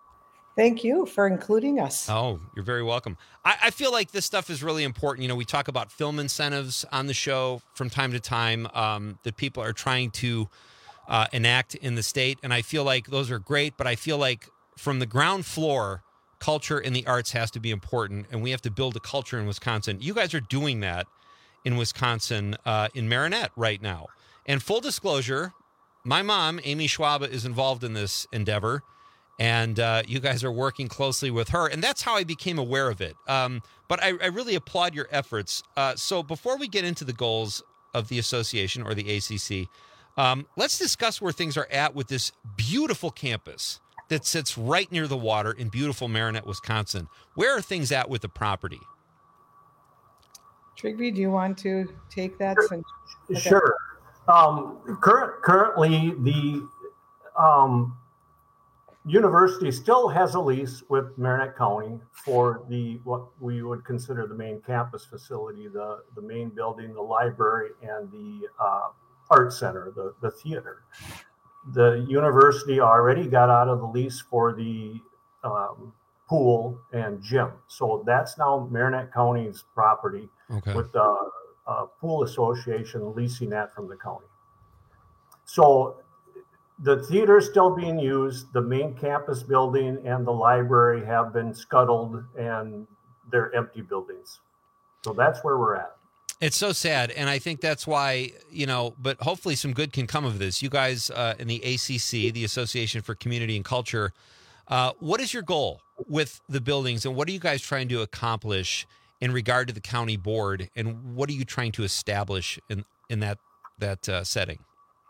Thank you for including us. Oh, you're very welcome. I, I feel like this stuff is really important. You know, we talk about film incentives on the show from time to time um, that people are trying to Uh, enact in the state. And I feel like those are great, but I feel like from the ground floor, culture and the arts has to be important, and we have to build a culture in Wisconsin. You guys are doing that in Wisconsin, uh, in Marinette right now. And full disclosure, my mom, Amy Schwaba, is involved in this endeavor, and uh, you guys are working closely with her, and that's how I became aware of it. Um, but I, I really applaud your efforts. Uh, so before we get into the goals of the association or the A C C, Um, let's discuss where things are at with this beautiful campus that sits right near the water in beautiful Marinette, Wisconsin. Where are things at with the property? Trigby, do you want to take that? Since, okay. Sure. Um, current, currently, the um, university still has a lease with Marinette County for the what we would consider the main campus facility, the, the main building, the library, and the uh, Art Center, the, the theater. The university already got out of the lease for the um, pool and gym. So that's now Marinette County's property, okay, with the uh, pool association leasing that from the county. So the theater is still being used. The main campus building and the library have been scuttled and they're empty buildings. So that's where we're at. It's so sad, and I think that's why, you know, but hopefully some good can come of this. You guys uh, in the A C C, the Association for Community and Culture, uh, what is your goal with the buildings, and what are you guys trying to accomplish in regard to the county board, and what are you trying to establish in, in that, that uh, setting?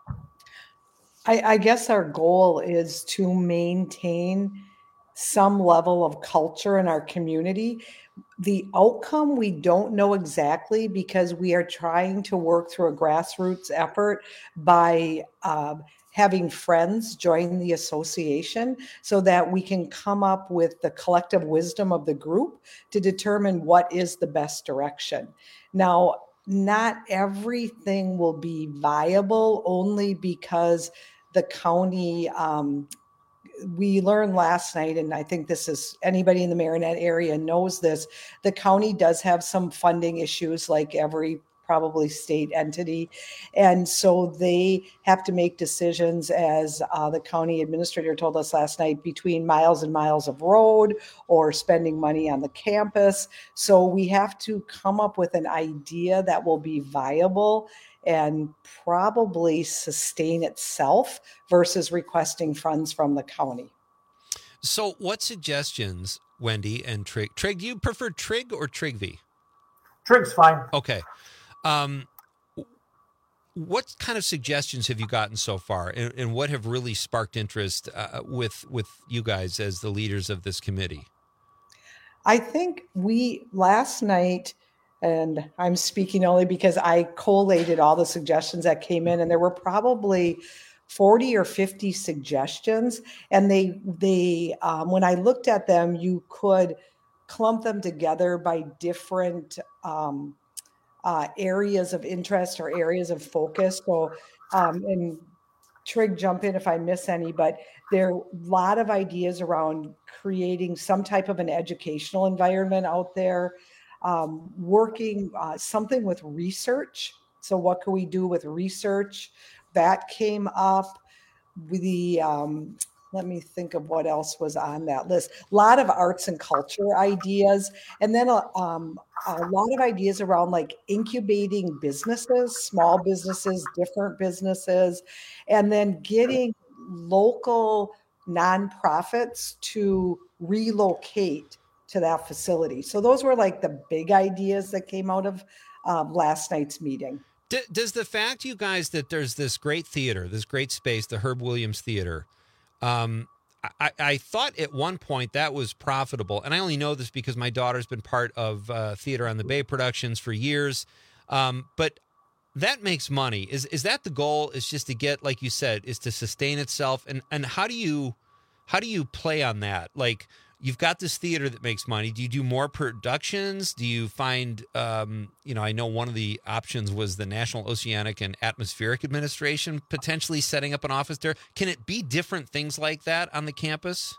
I, I guess our goal is to maintain some level of culture in our community. The outcome, we don't know exactly because we are trying to work through a grassroots effort by um, having friends join the association so that we can come up with the collective wisdom of the group to determine what is the best direction. Now, not everything will be viable only because the county, um, we learned last night, and I think this is anybody in the Marinette area knows this, the county does have some funding issues like every probably state entity. And so they have to make decisions, as uh, the county administrator told us last night, between miles and miles of road or spending money on the campus. So we have to come up with an idea that will be viable and probably sustain itself versus requesting funds from the county. So what suggestions, Wendy and Trig, Trig, do you prefer Trig or Trigvy? Trig's fine. Okay. Um, what kind of suggestions have you gotten so far, and, and what have really sparked interest uh, with, with you guys as the leaders of this committee? I think we, last night, and I'm speaking only because I collated all the suggestions that came in, and there were probably forty or fifty suggestions. And they, they, um, when I looked at them, you could clump them together by different um, uh, areas of interest or areas of focus. So, um, and Trig, jump in if I miss any, but there are a lot of ideas around creating some type of an educational environment out there, um, working uh, something with research. So what can we do with research? That came up. The um, let me think of what else was on that list. A lot of arts and culture ideas, and then a, um, a lot of ideas around like incubating businesses, small businesses, different businesses, and then getting local nonprofits to relocate to that facility. So those were like the big ideas that came out of um, last night's meeting. D- does the fact, you guys, that there's this great theater, this great space, the Herb Williams Theater, um, I, I thought at one point that was profitable, and I only know this because my daughter's been part of uh, Theater on the Bay productions for years, um, but that makes money. Is is that the goal? Is just to get, like you said, is to sustain itself, and and how do you how do you play on that? Like, you've got this theater that makes money. Do you do more productions? Do you find, um, you know, I know one of the options was the National Oceanic and Atmospheric Administration potentially setting up an office there. Can it be different things like that on the campus?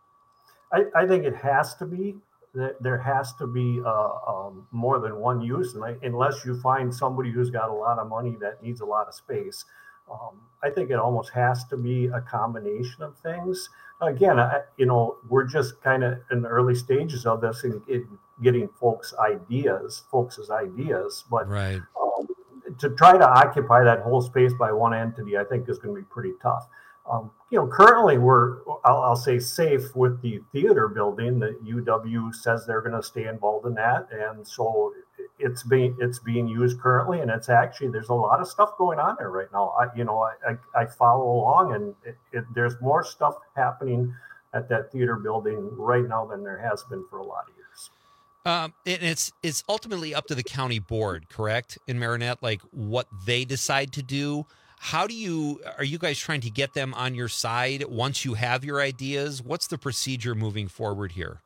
I, I think it has to be. There has to be uh, um, more than one use, and I, unless you find somebody who's got a lot of money that needs a lot of space. Um, I think it almost has to be a combination of things. Again, I, you know, we're just kind of in the early stages of this and getting folks' ideas, folks' ideas. But right. um, to try to occupy that whole space by one entity, I think is going to be pretty tough. Um, you know, currently we're, I'll, I'll say, safe with the theater building. The U W says they're going to stay involved in that, and so it's being it's being used currently, and it's actually, there's a lot of stuff going on there right now. I, you know, I, I, I follow along, and it, it, there's more stuff happening at that theater building right now than there has been for a lot of years. Um, and it's it's ultimately up to the county board, correct, in Marinette, like what they decide to do. How do you, are you guys trying to get them on your side once you have your ideas? What's the procedure moving forward here?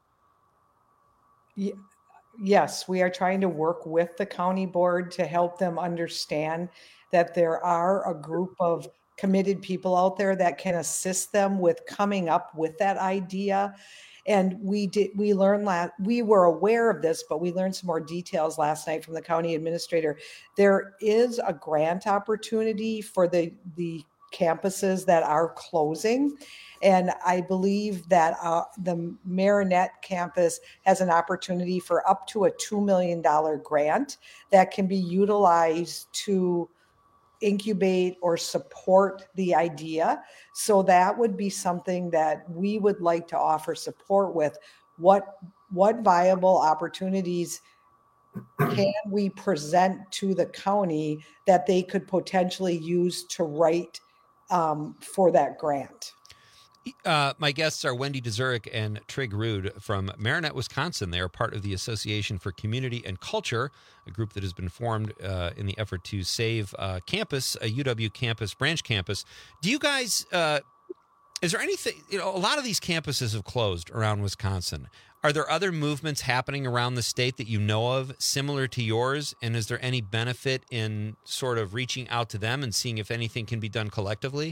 Yeah. Yes, we are trying to work with the county board to help them understand that there are a group of committed people out there that can assist them with coming up with that idea. And we did, we learned last, we were aware of this, but we learned some more details last night from the county administrator. There is a grant opportunity for the, the campuses that are closing. And I believe that uh, the Marinette campus has an opportunity for up to a two million dollars grant that can be utilized to incubate or support the idea. So that would be something that we would like to offer support with. What, what viable opportunities can we present to the county that they could potentially use to write um, for that grant? Uh, my guests are Wendy Dzurek and Trig Rude from Marinette, Wisconsin. They are part of the Association for Community and Culture, a group that has been formed uh, in the effort to save uh, campus, a U W campus, branch campus. Do you guys, uh, is there anything, you know, a lot of these campuses have closed around Wisconsin. Are there other movements happening around the state that you know of similar to yours? And is there any benefit in sort of reaching out to them and seeing if anything can be done collectively?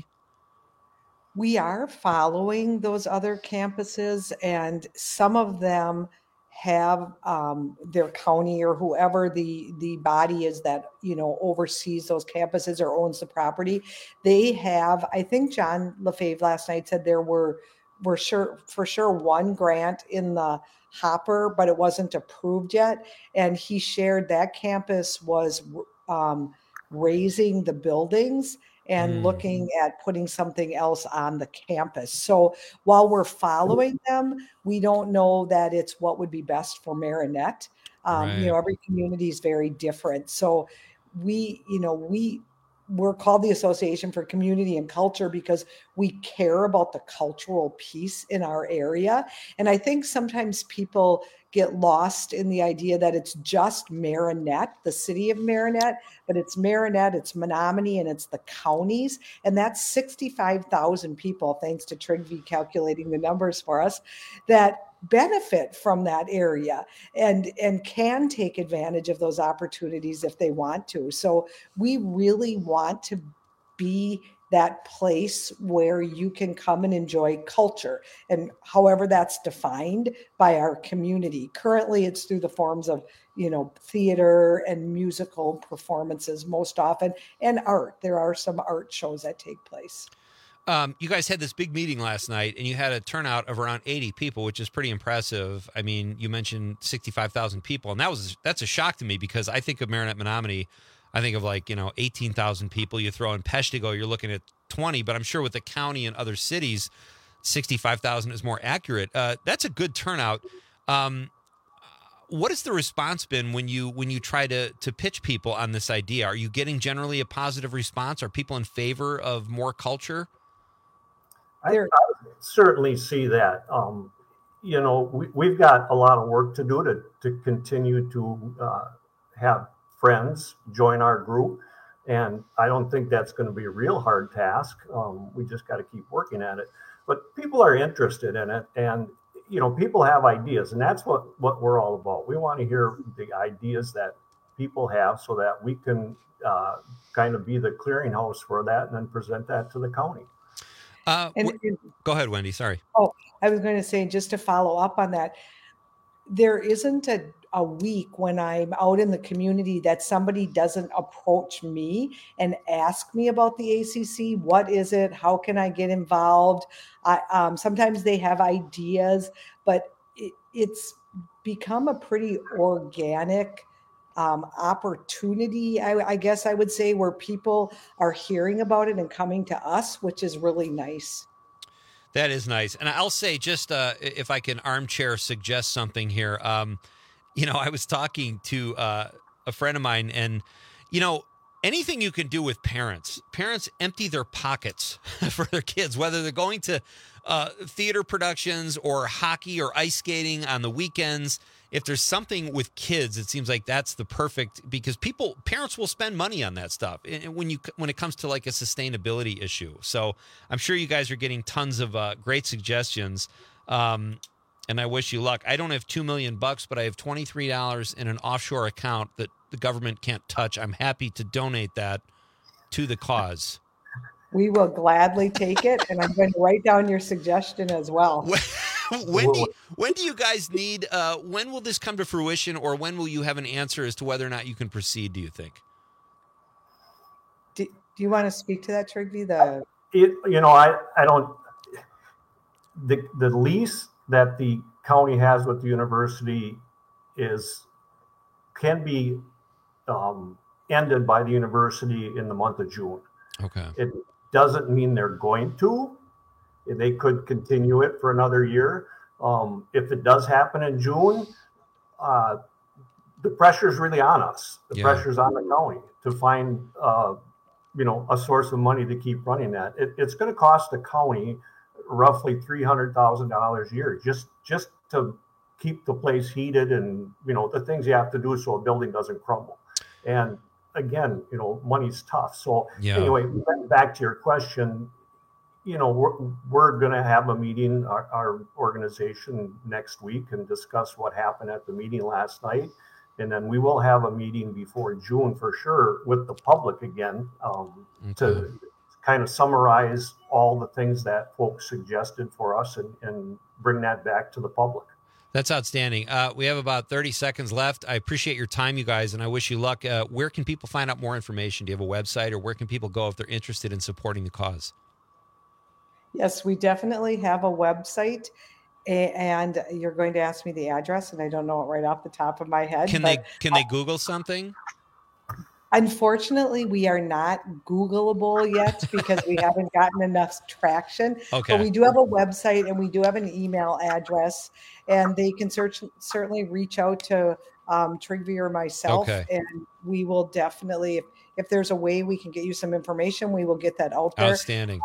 We are following those other campuses, and some of them have um, their county or whoever the the body is that, you know, oversees those campuses or owns the property. They have, I think John LaFave last night said there were were sure for sure one grant in the hopper, but it wasn't approved yet. And he shared that campus was um, raising the buildings and mm. looking at putting something else on the campus. So while we're following them, we don't know that it's what would be best for Marinette. Um, right. You know, every community is very different. So we, you know, we, we're called the Association for Community and Culture because we care about the cultural piece in our area. And I think sometimes people get lost in the idea that it's just Marinette, the city of Marinette, but it's Marinette, it's Menominee, and it's the counties. And that's sixty-five thousand people, thanks to Trigvi calculating the numbers for us, that benefit from that area and, and can take advantage of those opportunities if they want to. So we really want to be that place where you can come and enjoy culture, and however that's defined by our community. Currently, it's through the forms of, you know, theater and musical performances most often, and art. There are some art shows that take place. Um, you guys had this big meeting last night, and you had a turnout of around eighty people, which is pretty impressive. I mean, you mentioned sixty-five thousand people, and that was that's a shock to me because I think of Marinette Menominee, I think of like, you know, eighteen thousand people. You throw in Peshtigo, you're looking at twenty, but I'm sure with the county and other cities, sixty-five thousand is more accurate. Uh, that's a good turnout. Um, what has the response been when you when you try to to pitch people on this idea? Are you getting generally a positive response? Are people in favor of more culture? I, I certainly see that. Um, you know, we, we've got a lot of work to do to, to continue to uh, have friends join our group. And I don't think that's going to be a real hard task. Um, we just got to keep working at it. But people are interested in it. And, you know, people have ideas. And that's what, what we're all about. We want to hear the ideas that people have so that we can uh, kind of be the clearinghouse for that and then present that to the county. Uh, And- w- go ahead, Wendy. Sorry. Oh, I was going to say, just to follow up on that, there isn't a, a week when I'm out in the community that somebody doesn't approach me and ask me about the A C C. What is it? How can I get involved? I, um, sometimes they have ideas, but it, it's become a pretty organic um, opportunity, I, I guess I would say, where people are hearing about it and coming to us, which is really nice. That is nice. And I'll say, just uh, if I can armchair suggest something here, um, you know, I was talking to uh, a friend of mine, and, you know, anything you can do with parents, parents empty their pockets for their kids, whether they're going to uh, theater productions or hockey or ice skating on the weekends. If there's something with kids, it seems like that's the perfect, because people, parents will spend money on that stuff and when you when it comes to like a sustainability issue. So I'm sure you guys are getting tons of uh, great suggestions, um, and I wish you luck. I don't have two million bucks, but I have twenty-three dollars in an offshore account that the government can't touch. I'm happy to donate that to the cause. We will gladly take it, and I'm going to write down your suggestion as well. when do you, when do you guys need? Uh, when will this come to fruition, or when will you have an answer as to whether or not you can proceed? Do you think? Do, do you want to speak to that, Trigvi? The It, you know, I, I don't, the, the lease that the county has with the university is, can be um, ended by the university in the month of June. Okay. It doesn't mean they're going to. They could continue it for another year. Um, if it does happen in June, uh, the pressure is really on us. The Yeah. pressure's on the county to find, uh, you know, a source of money to keep running that. It, it's going to cost the county roughly three hundred thousand dollars a year just just to keep the place heated and, you know, the things you have to do so a building doesn't crumble. And again, you know, money's tough. So Yeah. anyway, back to your question, you know, we're, we're going to have a meeting, our, our organization next week, and discuss what happened at the meeting last night. And then we will have a meeting before June for sure with the public again, um, to kind of summarize all the things that folks suggested for us and, and bring that back to the public. That's outstanding. Uh, we have about thirty seconds left. I appreciate your time, you guys, and I wish you luck. Uh, where can people find out more information? Do you have a website, or where can people go if they're interested in supporting the cause? Yes, we definitely have a website, a- and you're going to ask me the address, and I don't know it right off the top of my head. Can but they can they Google something? Unfortunately, we are not Googleable yet because we haven't gotten enough traction. Okay. But we do have a website, and we do have an email address, and they can search, certainly reach out to um, Trigvi or myself, Okay. and we will definitely, if, if there's a way we can get you some information, we will get that out there. Outstanding. Um,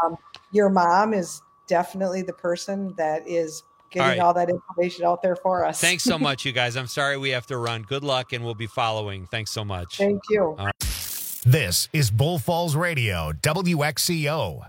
your mom is definitely the person that is getting All all, right. that information out there for us. Thanks so much, you guys. I'm sorry we have to run. Good luck, and we'll be following. Thanks so much. Thank you. All right. This is Bull Falls Radio, W X C O.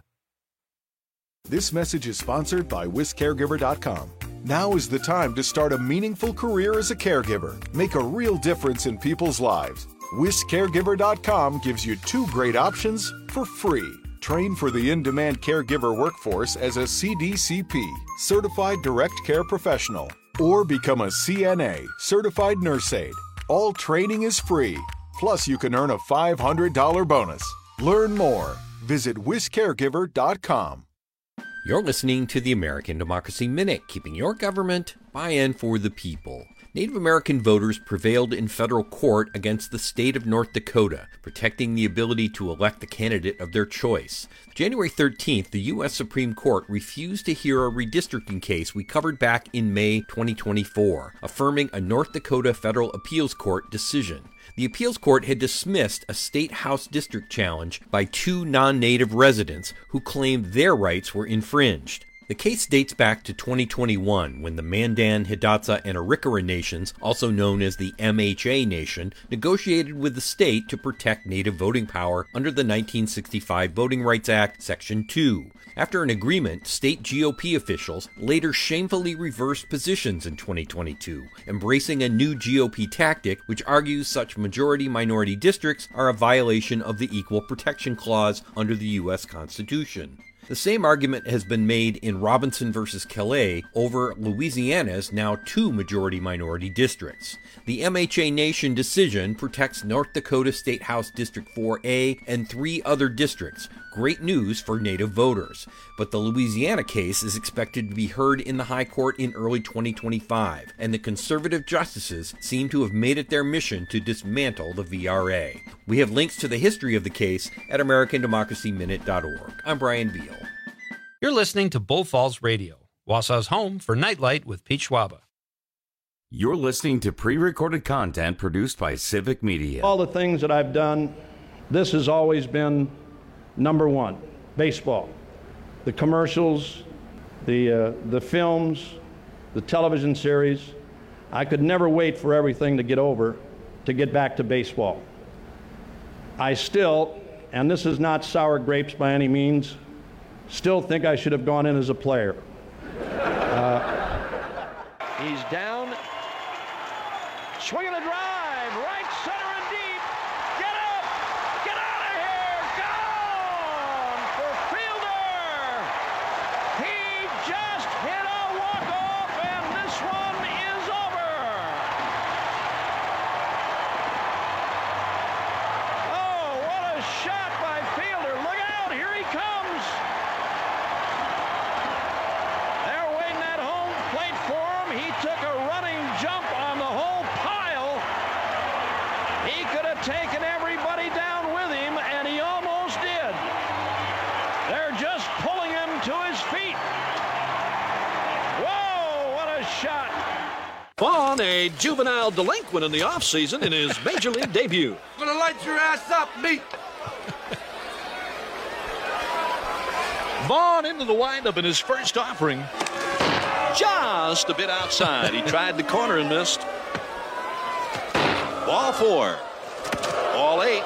This message is sponsored by Wis Caregiver dot com. Now is the time to start a meaningful career as a caregiver. Make a real difference in people's lives. Wis Caregiver dot com gives you two great options for free. Train for the in-demand caregiver workforce as a C D C P, Certified Direct Care Professional, or become a C N A, Certified Nurse Aide. All training is free. Plus, you can earn a five hundred dollars bonus. Learn more. Visit Wis Caregiver dot com. You're listening to the American Democracy Minute, keeping your government by and for the people. Native American voters prevailed in federal court against the state of North Dakota, protecting the ability to elect the candidate of their choice. January thirteenth, the U S Supreme Court refused to hear a redistricting case we covered back in May twenty twenty-four, affirming a North Dakota Federal Appeals Court decision. The appeals court had dismissed a state house district challenge by two non-native residents who claimed their rights were infringed. The case dates back to twenty twenty-one, when the Mandan, Hidatsa, and Arikara nations, also known as the M H A Nation, negotiated with the state to protect native voting power under the nineteen sixty-five Voting Rights Act, Section two. After an agreement, state G O P officials later shamefully reversed positions in twenty twenty-two, embracing a new G O P tactic which argues such majority-minority districts are a violation of the Equal Protection Clause under the U S Constitution. The same argument has been made in Robinson versus Calais over Louisiana's now two majority-minority districts. The M H A Nation decision protects North Dakota State House District four A and three other districts. Great news for Native voters. But the Louisiana case is expected to be heard in the High Court in early twenty twenty-five, and the conservative justices seem to have made it their mission to dismantle the V R A. We have links to the history of the case at American Democracy Minute dot org. I'm Brian Beal. You're listening to Bull Falls Radio, Wausau's home for Nightlight with Pete Schwaba. You're listening to pre-recorded content produced by Civic Media. All the things that I've done, this has always been number one, baseball. The commercials, the, uh, the films, the television series. I could never wait for everything to get over to get back to baseball. I still, and this is not sour grapes by any means, still think I should have gone in as a player. Uh, He's down. Swinging a drive. Right center and deep. Get up. Get out of here. Gone for Fielder. He just hit a walk-off, and this one is over. Oh, what a shot by Fielder. Look out. Here he comes. They're waiting at home plate for him. He took a running jump on the whole pile. He could have taken everybody down with him, and he almost did. They're just pulling him to his feet. Whoa, what a shot. Vaughn, a juvenile delinquent in the offseason in his major league debut. Gonna light your ass up, meat. Vaughn into the windup in his first offering. Just a bit outside. He tried the corner and missed. Ball four. Ball eight.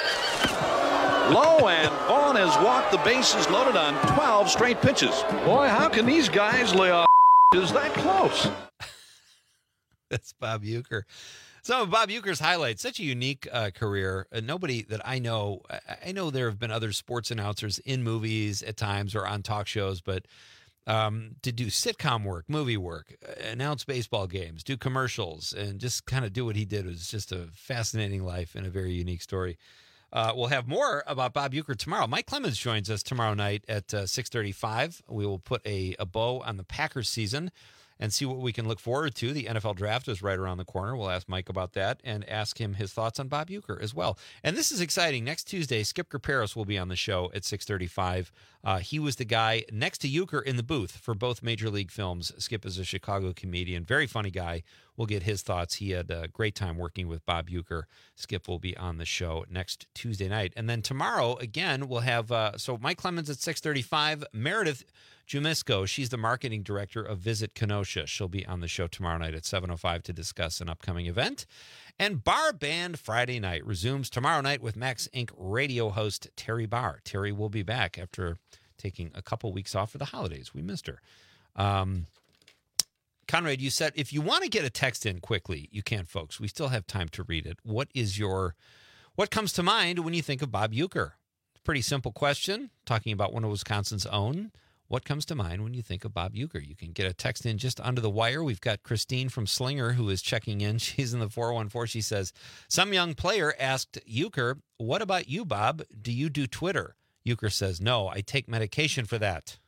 Low, and Vaughn has walked the bases loaded on twelve straight pitches. Boy, how can these guys lay off is that close? That's Bob Uecker. Some of Bob Uecker's highlights, such a unique uh, career. Uh, nobody that I know, I, I know there have been other sports announcers in movies at times or on talk shows, but um, to do sitcom work, movie work, announce baseball games, do commercials, and just kind of do what he did was just a fascinating life and a very unique story. Uh, we'll have more about Bob Uecker tomorrow. Mike Clemens joins us tomorrow night at uh, six thirty-five. We will put a, a bow on the Packers season and see what we can look forward to. The N F L draft is right around the corner. We'll ask Mike about that and ask him his thoughts on Bob Uecker as well. And this is exciting. Next Tuesday, Skip Kerperos will be on the show at six thirty-five. Uh, he was the guy next to Uecker in the booth for both Major League films. Skip is a Chicago comedian, very funny guy. We'll get his thoughts. He had a great time working with Bob Uecker. Skip will be on the show next Tuesday night. And then tomorrow, again, we'll have, uh, so Mike Clemens at six thirty-five, Meredith Jumisko, she's the marketing director of Visit Kenosha. She'll be on the show tomorrow night at seven oh five to discuss an upcoming event. And Bar Band Friday night resumes tomorrow night with Max Incorporated radio host Terry Barr. Terry will be back after taking a couple weeks off for the holidays. We missed her. Um, Conrad, you said if you want to get a text in quickly, you can, folks. We still have time to read it. What is your, what comes to mind when you think of Bob Uecker? Pretty simple question, talking about one of Wisconsin's own. What comes to mind when you think of Bob Uecker? You can get a text in just under the wire. We've got Christine from Slinger who is checking in. She's in the four one four. She says, some young player asked Uecker, what about you, Bob? Do you do Twitter? Uecker says, no, I take medication for that.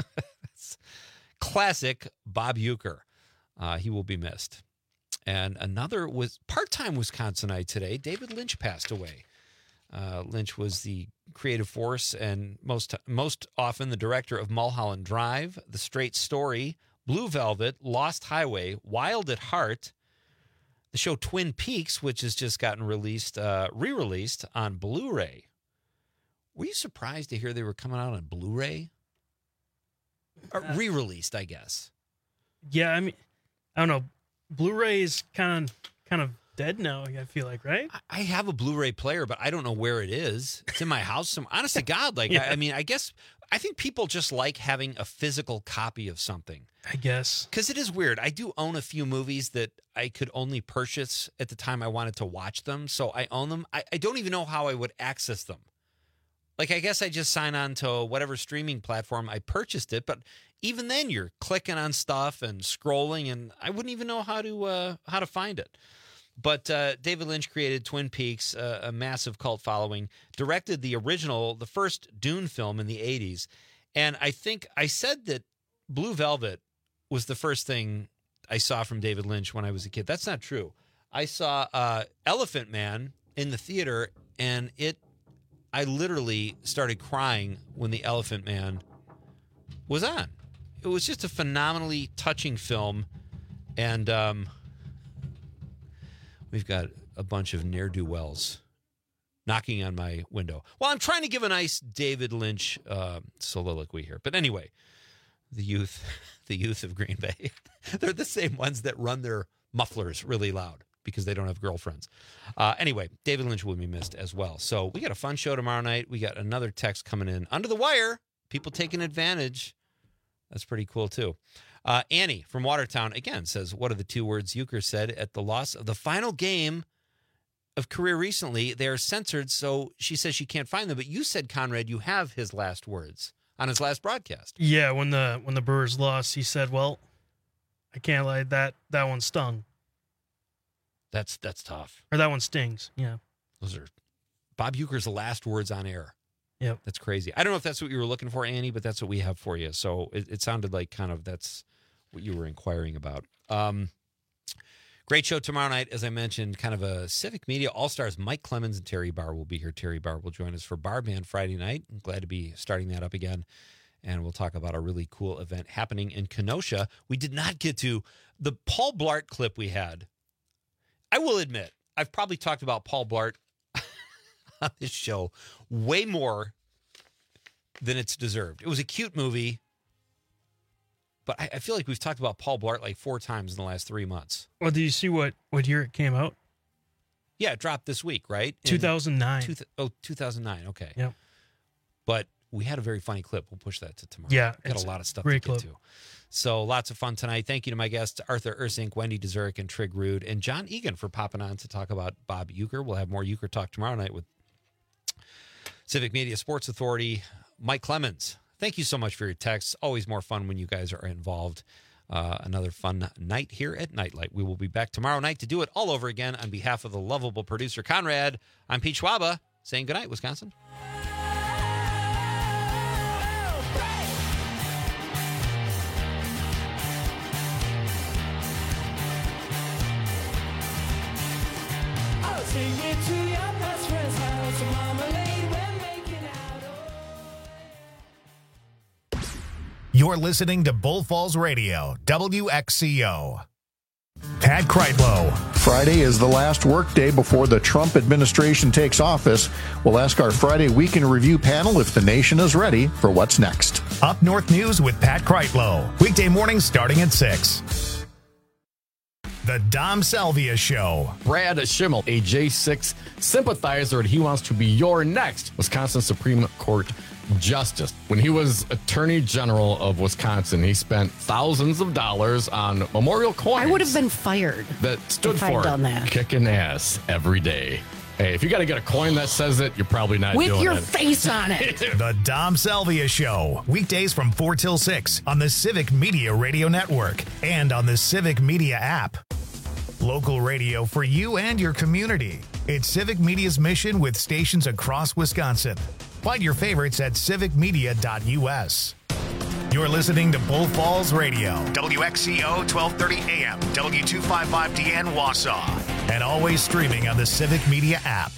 Classic Bob Uecker. Uh, he will be missed. And another was part-time Wisconsinite today. David Lynch passed away. Uh, Lynch was the creative force and most most often the director of Mulholland Drive, The Straight Story, Blue Velvet, Lost Highway, Wild at Heart, the show Twin Peaks, which has just gotten released, uh, re-released on Blu-ray. Were you surprised to hear they were coming out on Blu-ray? Or re-released, I guess. Yeah, I mean, I don't know. Blu-ray is kind of kind of dead now, I feel like, right? I have a Blu-ray player, but I don't know where it is. It's in my house. Some, honest to God, like, yeah. I, I mean, I guess, I think people just like having a physical copy of something. I guess. Because it is weird. I do own a few movies that I could only purchase at the time I wanted to watch them, so I own them. I, I don't even know how I would access them. Like, I guess I just sign on to whatever streaming platform I purchased it, but even then you're clicking on stuff and scrolling, and I wouldn't even know how to uh, how to find it. But uh, David Lynch created Twin Peaks, uh, a massive cult following, directed the original, the first Dune film in the eighties. And I think I said that Blue Velvet was the first thing I saw from David Lynch when I was a kid. That's not true. I saw uh, Elephant Man in the theater, and it, I literally started crying when the Elephant Man was on. It was just a phenomenally touching film, and um, we've got a bunch of ne'er-do-wells knocking on my window. Well, I'm trying to give a nice David Lynch uh, soliloquy here. But anyway, the youth, the youth of Green Bay, they're the same ones that run their mufflers really loud because they don't have girlfriends. Uh, anyway, David Lynch will be missed as well. So we got a fun show tomorrow night. We got another text coming in under the wire. People taking advantage. That's pretty cool, too. Uh, Annie from Watertown, again, says, what are the two words Uecker said at the loss of the final game of career recently? They are censored, so she says she can't find them. But you said, Conrad, you have his last words on his last broadcast. Yeah, when the when the Brewers lost, he said, well, I can't lie, that, that one stung. That's that's tough. Or that one stings, yeah. Those are Bob Uecker's last words on air. Yep. That's crazy. I don't know if that's what you were looking for, Annie, but that's what we have for you. So it, it sounded like kind of that's what you were inquiring about. Um, great show tomorrow night, as I mentioned, kind of a Civic Media All-Stars. Mike Clemens and Terry Barr will be here. Terry Barr will join us for Bar Band Friday night. I'm glad to be starting that up again. And we'll talk about a really cool event happening in Kenosha. We did not get to the Paul Blart clip we had. I will admit, I've probably talked about Paul Blart on this show way more than it's deserved. It was a cute movie, but I, I feel like we've talked about Paul Blart like four times in the last three months. Well, did you see what, what year it came out? Yeah, it dropped this week, right? two thousand nine. Two, oh, two thousand nine, okay. Yep. But we had a very funny clip. We'll push that to tomorrow. Yeah. Got a lot of stuff to get clip. to. So lots of fun tonight. Thank you to my guests, Arthur Ursink, Wendy Dezurek, and Trig Rude, and John Egan for popping on to talk about Bob Uecker. We'll have more Uecker talk tomorrow night with Civic Media Sports Authority, Mike Clemens. Thank you so much for your texts. Always more fun when you guys are involved. Uh, another fun night here at Nightlight. We will be back tomorrow night to do it all over again. On behalf of the lovable producer, Conrad, I'm Pete Schwaba, saying goodnight, Wisconsin. You're listening to Bull Falls Radio, W X C O. Pat Kreitlow. Friday is the last workday before the Trump administration takes office. We'll ask our Friday Week in Review panel if the nation is ready for what's next. Up North News with Pat Kreitlow. Weekday mornings starting at six. The Dom Salvia Show. Brad Schimmel, a J six sympathizer, and he wants to be your next Wisconsin Supreme Court Justice. When he was Attorney General of Wisconsin, he spent thousands of dollars on memorial coins. I would have been fired that stood if for I'd done that. Kicking ass every day. Hey, if you got to get a coin that says it, you're probably not With doing it. your face on it. The Dom Salvia Show. Weekdays from four till six on the Civic Media Radio Network and on the Civic Media app. Local radio for you and your community. It's Civic Media's mission with stations across Wisconsin. Find your favorites at civic media dot U S. You're listening to Bull Falls Radio, W X C O twelve thirty A M, W two fifty-five D N Wausau, and always streaming on the Civic Media app.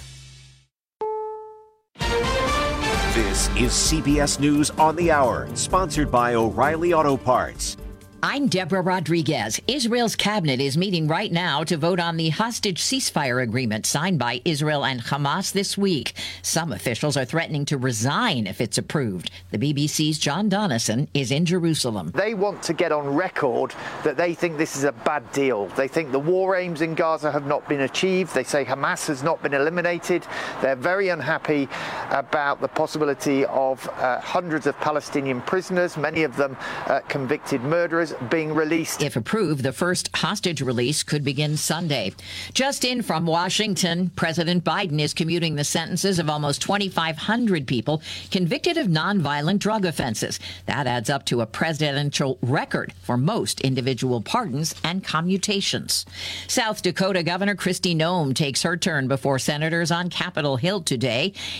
This is C B S News on the Hour, sponsored by O'Reilly Auto Parts. I'm Deborah Rodriguez. Israel's cabinet is meeting right now to vote on the hostage ceasefire agreement signed by Israel and Hamas this week. Some officials are threatening to resign if it's approved. The B B C's John Donison is in Jerusalem. They want to get on record that they think this is a bad deal. They think the war aims in Gaza have not been achieved. They say Hamas has not been eliminated. They're very unhappy about the possibility of uh, hundreds of Palestinian prisoners, many of them uh, convicted murderers, being released. If approved, the first hostage release could begin Sunday. Just in from Washington, President Biden is commuting the sentences of almost twenty-five hundred people convicted of nonviolent drug offenses. That adds up to a presidential record for most individual pardons and commutations. South Dakota Governor Kristi Noem takes her turn before senators on Capitol Hill today.